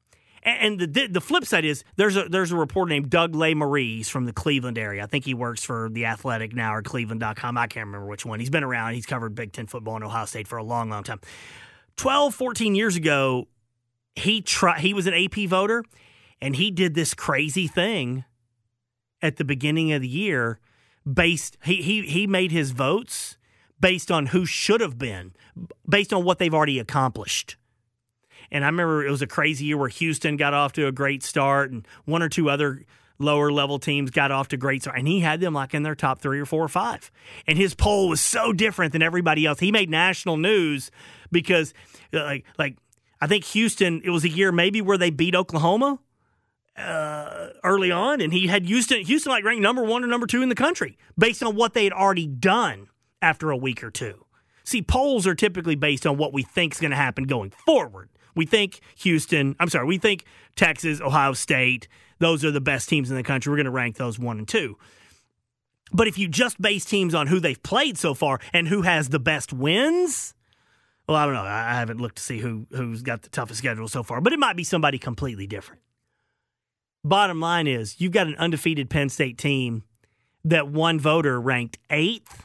S2: And the the flip side is there's a there's a reporter named Doug LeMarie. He's from the Cleveland area. I think he works for The Athletic now or Cleveland dot com. I can't remember which one. He's been around. He's covered Big Ten football in Ohio State for a long, long time. twelve, fourteen years ago, he tried. He was an A P voter, and he did this crazy thing at the beginning of the year. Based he he he made his votes based on who should have been, based on what they've already accomplished. And I remember it was a crazy year where Houston got off to a great start and one or two other lower level teams got off to great start. And he had them like in their top three or four or five. And his poll was so different than everybody else. He made national news because like, like I think Houston, it was a year maybe where they beat Oklahoma uh, early on. And he had Houston, Houston like ranked number one or number two in the country based on what they had already done after a week or two. See, polls are typically based on what we think is going to happen going forward. We think Houston, I'm sorry, we think Texas, Ohio State, those are the best teams in the country. We're going to rank those one and two. But if you just base teams on who they've played so far and who has the best wins, well, I don't know. I haven't looked to see who, who's got the toughest schedule so far, but it might be somebody completely different. Bottom line is you've got an undefeated Penn State team that one voter ranked eighth,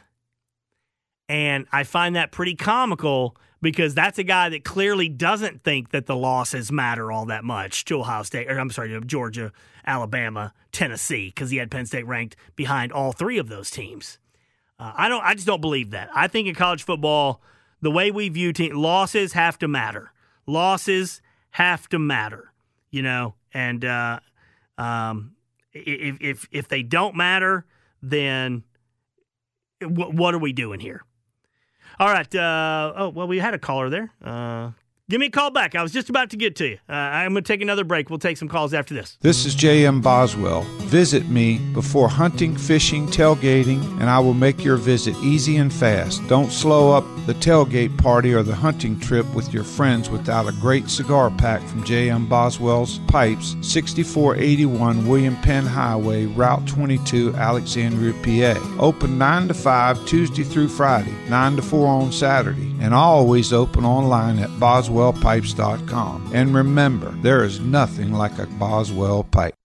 S2: and I find that pretty comical because that's a guy that clearly doesn't think that the losses matter all that much to Ohio State, or I'm sorry, to Georgia, Alabama, Tennessee, because he had Penn State ranked behind all three of those teams. Uh, I don't. I just don't believe that. I think in college football, the way we view teams, losses have to matter. Losses have to matter, you know. And uh, um, if if if they don't matter, then w- what are we doing here? All right. Uh, oh, well, we had a caller there. Uh, give me a call back. I was just about to get to you. Uh, I'm going to take another break. We'll take some calls after this.
S7: This is J M Boswell. Visit me before hunting, fishing, tailgating, and I will make your visit easy and fast. Don't slow up the tailgate party or the hunting trip with your friends without a great cigar pack from J M Boswell's Pipes, sixty-four eighty-one William Penn Highway, Route twenty-two, Alexandria, P A. Open nine to five Tuesday through Friday, nine to four on Saturday, and always open online at boswell pipes dot com. And remember, there is nothing like a Boswell pipe.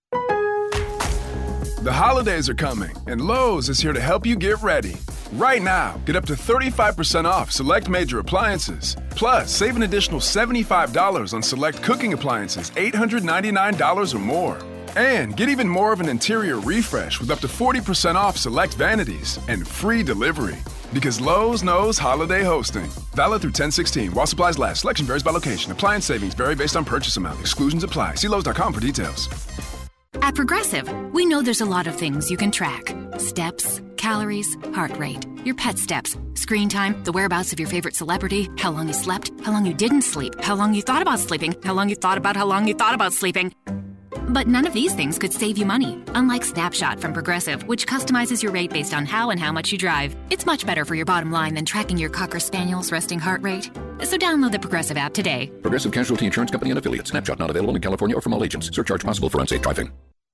S21: The holidays are coming, and Lowe's is here to help you get ready. Right now, get up to thirty-five percent off select major appliances. Plus, save an additional seventy-five dollars on select cooking appliances, eight hundred ninety-nine dollars or more. And get even more of an interior refresh with up to forty percent off select vanities and free delivery. Because Lowe's knows holiday hosting. Valid through ten sixteen. While supplies last. Selection varies by location. Appliance savings vary based on purchase amount. Exclusions apply. See Lowe's dot com for details.
S22: At Progressive, we know there's a lot of things you can track. Steps, calories, heart rate, your pet steps, screen time, the whereabouts of your favorite celebrity, how long you slept, how long you didn't sleep, how long you thought about sleeping, how long you thought about how long you thought about sleeping. But none of these things could save you money, unlike Snapshot from Progressive, which customizes your rate based on how and how much you drive. It's much better for your bottom line than tracking your Cocker Spaniel's resting heart rate. So download the Progressive app today.
S23: Progressive Casualty Insurance Company and Affiliates. Snapshot not available in California or from all agents. Surcharge possible for unsafe driving.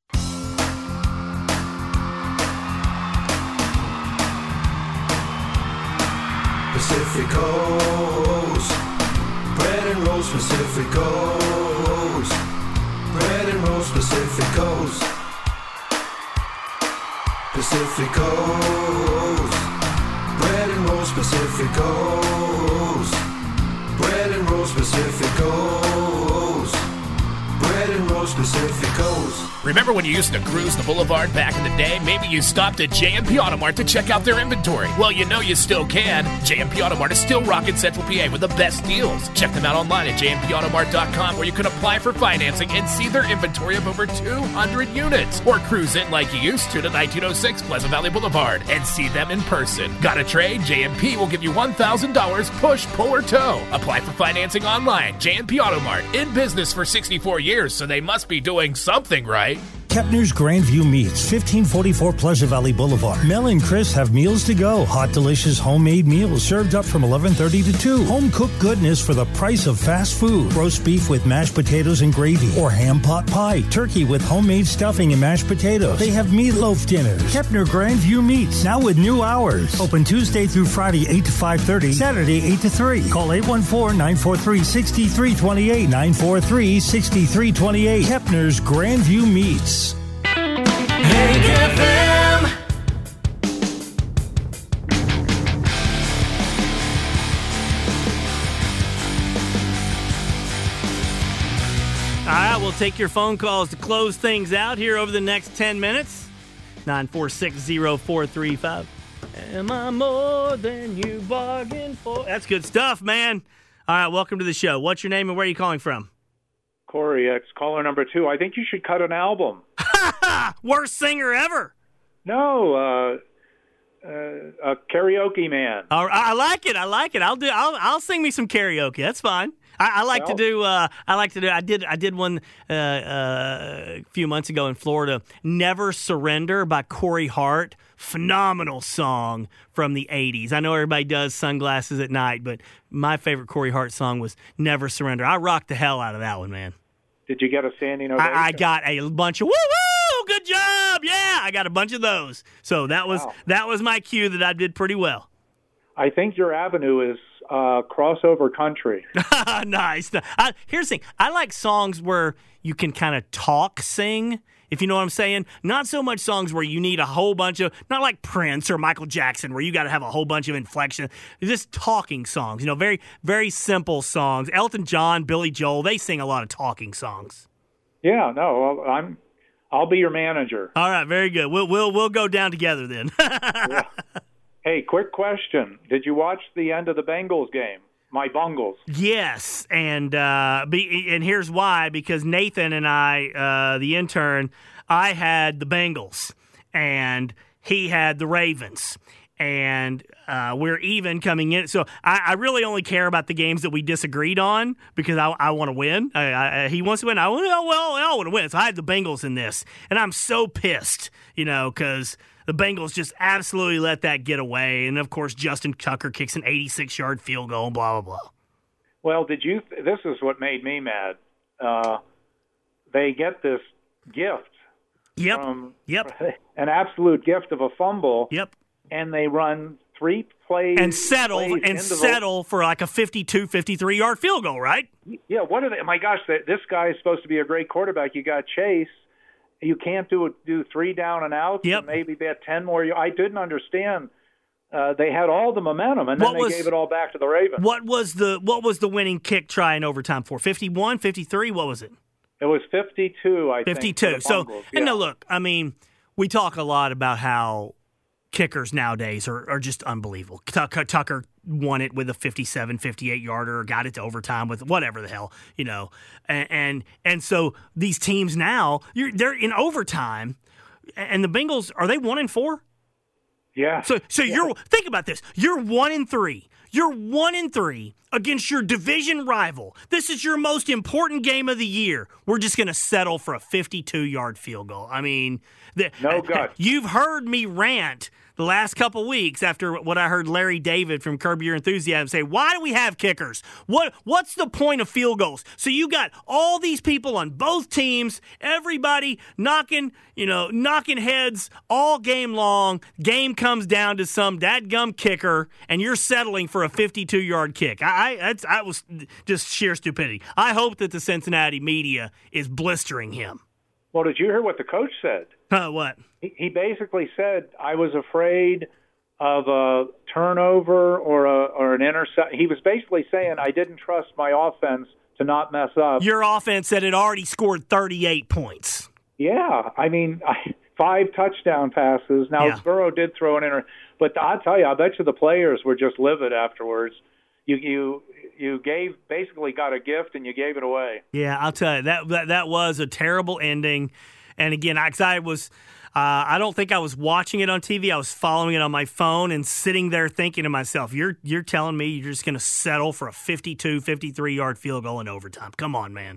S14: Pacificos, bread and rolls Pacificos, bread and rolls Pacificos, Pacificos, bread and rolls Pacificos, bread and rolls Pacificos, bread and rolls Pacificos.
S24: Remember when you used to cruise the boulevard back in the day? Maybe you stopped at J M P Auto Mart to check out their inventory. Well, you know you still can. J M P Auto Mart is still rocking Central P A with the best deals. Check them out online at j m p auto mart dot com, where you can apply for financing and see their inventory of over two hundred units. Or cruise in like you used to to nineteen oh six Pleasant Valley Boulevard and see them in person. Got a trade? J M P will give you one thousand dollars push, pull, or tow. Apply for financing online. J M P Auto Mart, in business for sixty-four years, so they must be doing something right.
S8: Kepner's Grandview Meats, fifteen forty-four Pleasant Valley Boulevard. Mel and Chris have meals to go. Hot, delicious homemade meals served up from eleven thirty to two. Home-cooked goodness for the price of fast food. Roast beef with mashed potatoes and gravy. Or ham pot pie. Turkey with homemade stuffing and mashed potatoes. They have meatloaf dinners. Kepner Grandview Meats, now with new hours. Open Tuesday through Friday, eight to five thirty. Saturday, eight to three. Call eight one four, nine four three, six three two eight. nine four three, six three two eight. Kepner's Grandview Meats.
S14: Hey, F M.
S2: All right, we'll take your phone calls to close things out here over the next ten minutes. nine four six, zero four three five. Am I more than you bargained for? That's good stuff, man. All right, welcome to the show. What's your name and where are you calling from?
S1: Corey, ex caller number two. I think you should cut an album.
S2: Worst singer ever.
S1: No, uh, uh, a karaoke man.
S2: All right, I like it. I like it. I'll do. I'll, I'll sing me some karaoke. That's fine. I, I like well, to do. Uh, I like to do. I did. I did one uh, uh, a few months ago in Florida. "Never Surrender" by Corey Hart. Phenomenal song from the eighties. I know everybody does "Sunglasses at Night," but my favorite Corey Hart song was "Never Surrender." I rocked the hell out of that one, man.
S1: Did you get a standing ovation?
S2: I, I got a bunch of woo woo. Good job. Yeah, I got a bunch of those. So that was wow. that was my cue that I did pretty well.
S1: I think your avenue is uh, crossover country.
S2: Nice. I, here's the thing. I like songs where you can kind of talk sing, if you know what I'm saying. Not so much songs where you need a whole bunch of, not like Prince or Michael Jackson, where you got to have a whole bunch of inflection. Just talking songs, you know, very, very simple songs. Elton John, Billy Joel, they sing a lot of talking songs.
S1: Yeah, no, I'm, I'll be your manager.
S2: All right, very good. We'll we'll we'll go down together then.
S1: Yeah. Hey, quick question. Did you watch the end of the Bengals game? My Bungles.
S2: Yes, and uh, be, and here's why. Because Nathan and I, uh, the intern, I had the Bengals, and he had the Ravens. And uh, we're even coming in. So I, I really only care about the games that we disagreed on because I, I want to win. I, I, he wants to win. I want, oh, well, I want to win. So I had the Bengals in this. And I'm so pissed, you know, because the Bengals just absolutely let that get away. And, of course, Justin Tucker kicks an eighty-six-yard field goal, blah, blah, blah.
S1: Well, did you – this is what made me mad. Uh, they get this gift.
S2: Yep,
S1: from
S2: yep.
S1: An absolute gift of a fumble.
S2: Yep.
S1: And they run three plays.
S2: And settle and settle the, for like a fifty-two, fifty-three-yard field goal, right?
S1: Yeah, what are they – my gosh, this guy is supposed to be a great quarterback. You got Chase. You can't do do three down and outs.
S2: Yep.
S1: And maybe bet ten more. I didn't understand. Uh, they had all the momentum, and then what they was, gave it all back to the Ravens.
S2: What was the what was the winning kick try in overtime for? fifty-one, fifty-three? What was it?
S1: It was fifty-two, I
S2: fifty-two.
S1: think. fifty-two. So,
S2: yeah.
S1: And
S2: now look, I mean, we talk a lot about how kickers nowadays are, are just unbelievable. Tucker, Tucker won it with a fifty-seven, fifty-eight-yarder, got it to overtime with whatever the hell, you know. And and, and so these teams now, you're, they're in overtime, and the Bengals, are they one and four?
S1: Yeah.
S2: So so
S1: yeah.
S2: you're think about this. You're one and three. You're one and three against your division rival. This is your most important game of the year. We're just going to settle for a fifty-two-yard field goal. I mean, the,
S1: no guts.
S2: You've heard me rant the last couple weeks after what I heard Larry David from Curb Your Enthusiasm say. Why do we have kickers? What What's the point of field goals? So you got all these people on both teams, everybody knocking, you know, knocking heads all game long. Game comes down to some dadgum kicker, and you're settling for a fifty-two-yard kick. I, I that's I was just sheer stupidity. I hope that the Cincinnati media is blistering him.
S1: Well, did you hear what the coach said?
S2: Uh, what?
S1: He, he basically said, I was afraid of a turnover or a, or an intercept. He was basically saying, I didn't trust my offense to not mess up.
S2: Your offense said it already scored thirty-eight points.
S1: Yeah. I mean, I, five touchdown passes. Now,
S2: yeah.
S1: Burrow did throw an inter, but I'll tell you, I bet you the players were just livid afterwards. You, you, you gave basically got a gift and you gave it away.
S2: Yeah, I'll tell you that that, that was a terrible ending. And again, I, I was, uh, I don't think I was watching it on T V. I was following it on my phone and sitting there thinking to myself, "You're you're telling me you're just going to settle for a fifty-two, fifty-three-yard field goal in overtime? Come on, man."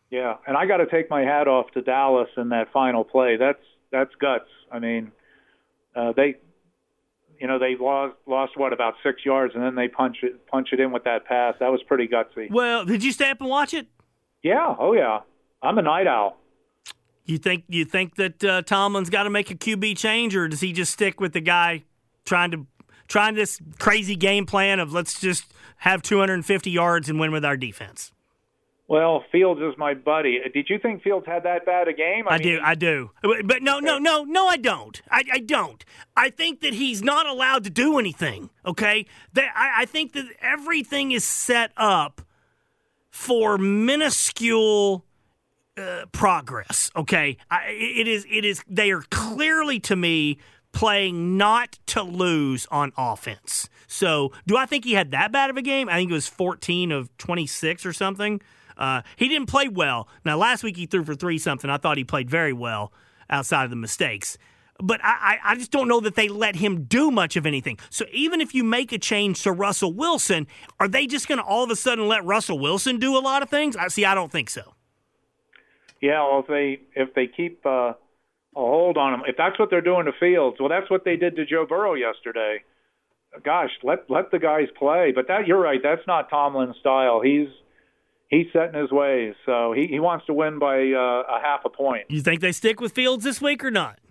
S1: Yeah, and I got to take my hat off to Dallas in that final play. That's that's guts. I mean, uh, they, you know, they lost lost what about six yards, and then they punch it punch it in with that pass. That was pretty gutsy.
S2: Well, did you stay up and watch it?
S1: Yeah. Oh yeah. I'm a night owl.
S2: You think you think that uh, Tomlin's got to make a Q B change, or does he just stick with the guy trying to trying this crazy game plan of let's just have two hundred fifty yards and win with our defense?
S1: Well, Fields is my buddy. Did you think Fields had that bad a game?
S2: I, I mean, do, I do. But no, no, no, no, I don't. I, I don't. I think that he's not allowed to do anything, okay? That, I, I think that everything is set up for minuscule uh, progress, okay? I, it is, it is. They are clearly, to me, playing not to lose on offense. So do I think he had that bad of a game? I think it was fourteen of twenty-six or something. Uh, he didn't play well. Now, last week he threw for three something. I thought he played very well outside of the mistakes. But I, I just don't know that they let him do much of anything. So even if you make a change to Russell Wilson, are they just going to all of a sudden let Russell Wilson do a lot of things? I see. I don't think so.
S1: Yeah, well, if they if they keep uh, a hold on him, if that's what they're doing to Fields, well, that's what they did to Joe Burrow yesterday. Gosh, let let the guys play. But that you're right. That's not Tomlin's style. He's He's set in his ways, so he, he wants to win by uh, a half a point.
S2: You think they stick with Fields this week or not?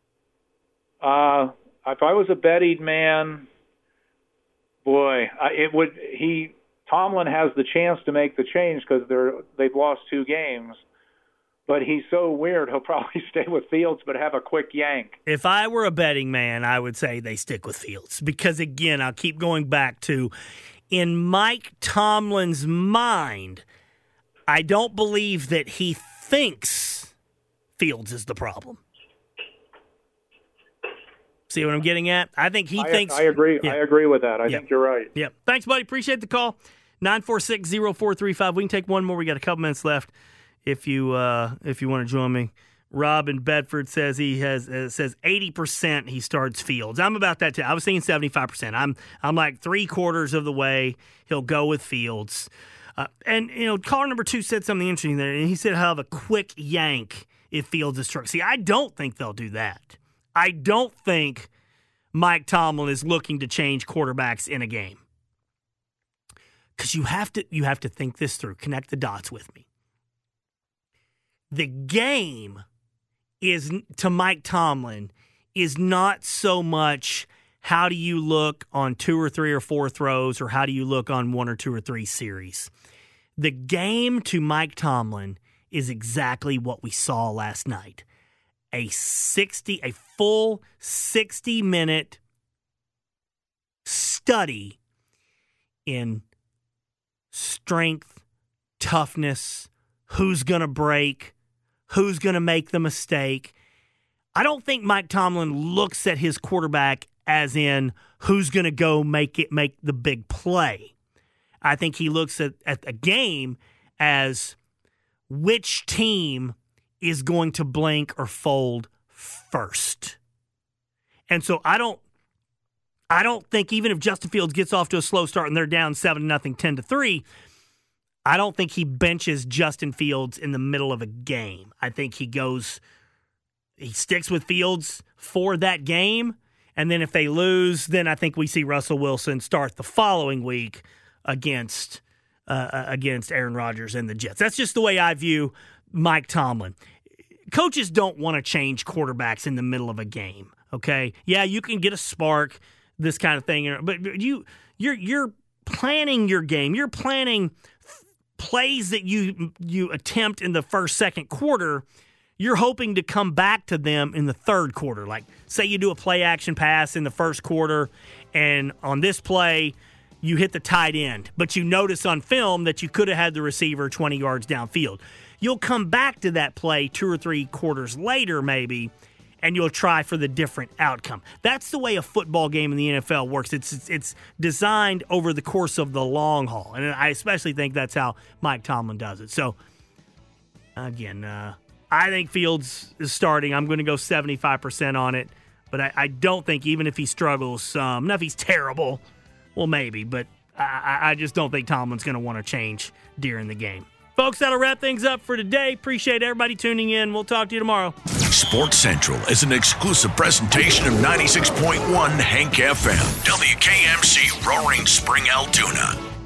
S1: Uh, if I was a betting man, boy, I, it would. He Tomlin has the chance to make the change because they're they've lost two games, but he's so weird. He'll probably stay with Fields, but have a quick yank.
S2: If I were a betting man, I would say they stick with Fields because again, I'll keep going back to in Mike Tomlin's mind. I don't believe that he thinks Fields is the problem. See what I'm getting at? I think he
S1: I,
S2: thinks.
S1: I agree.
S2: Yeah.
S1: I agree with that. I
S2: yeah.
S1: think you're right.
S2: Yeah. Thanks, buddy. Appreciate the call. nine four six, zero four three five. We can take one more. We got a couple minutes left. If you uh, if you want to join me, Rob in Bedford says he has uh, says eighty percent he starts Fields. I'm about that too. I was thinking seventy-five percent. I'm I'm like three quarters of the way. He'll go with Fields. Uh, and, you know, caller number two said something interesting there, and he said he'll have a quick yank if Fields is struck. See, I don't think they'll do that. I don't think Mike Tomlin is looking to change quarterbacks in a game. Because you have to you have to think this through. Connect the dots with me. The game is, to Mike Tomlin, is not so much how do you look on two or three or four throws or how do you look on one or two or three series. The game to Mike Tomlin is exactly what we saw last night. A sixty, a full sixty-minute study in strength, toughness, who's going to break, who's going to make the mistake. I don't think Mike Tomlin looks at his quarterback as in who's going to go make it make the big play. I think he looks at, at a game as which team is going to blink or fold first. And so I don't I don't think even if Justin Fields gets off to a slow start and they're down seven to nothing, ten to three, I don't think he benches Justin Fields in the middle of a game. I think he goes he sticks with Fields for that game, and then if they lose, then I think we see Russell Wilson start the following week against uh, against Aaron Rodgers and the Jets. That's just the way I view Mike Tomlin. Coaches don't want to change quarterbacks in the middle of a game, okay? Yeah, you can get a spark, this kind of thing, but you you're you're planning your game. You're planning plays that you you attempt in the first, second quarter. You're hoping to come back to them in the third quarter. Like, say you do a play action pass in the first quarter, and on this play, you hit the tight end, but you notice on film that you could have had the receiver twenty yards downfield. You'll come back to that play two or three quarters later maybe, and you'll try for the different outcome. That's the way a football game in the N F L works. It's it's, it's designed over the course of the long haul, and I especially think that's how Mike Tomlin does it. So, again, uh, I think Fields is starting. I'm going to go seventy-five percent on it, but I, I don't think even if he struggles some, um, not if he's terrible, well, maybe, but I, I just don't think Tomlin's going to want to change during the game. Folks, that'll wrap things up for today. Appreciate everybody tuning in. We'll talk to you tomorrow.
S3: Sports Central is an exclusive presentation of ninety-six point one Hank F M. W K M C Roaring Spring, Altoona.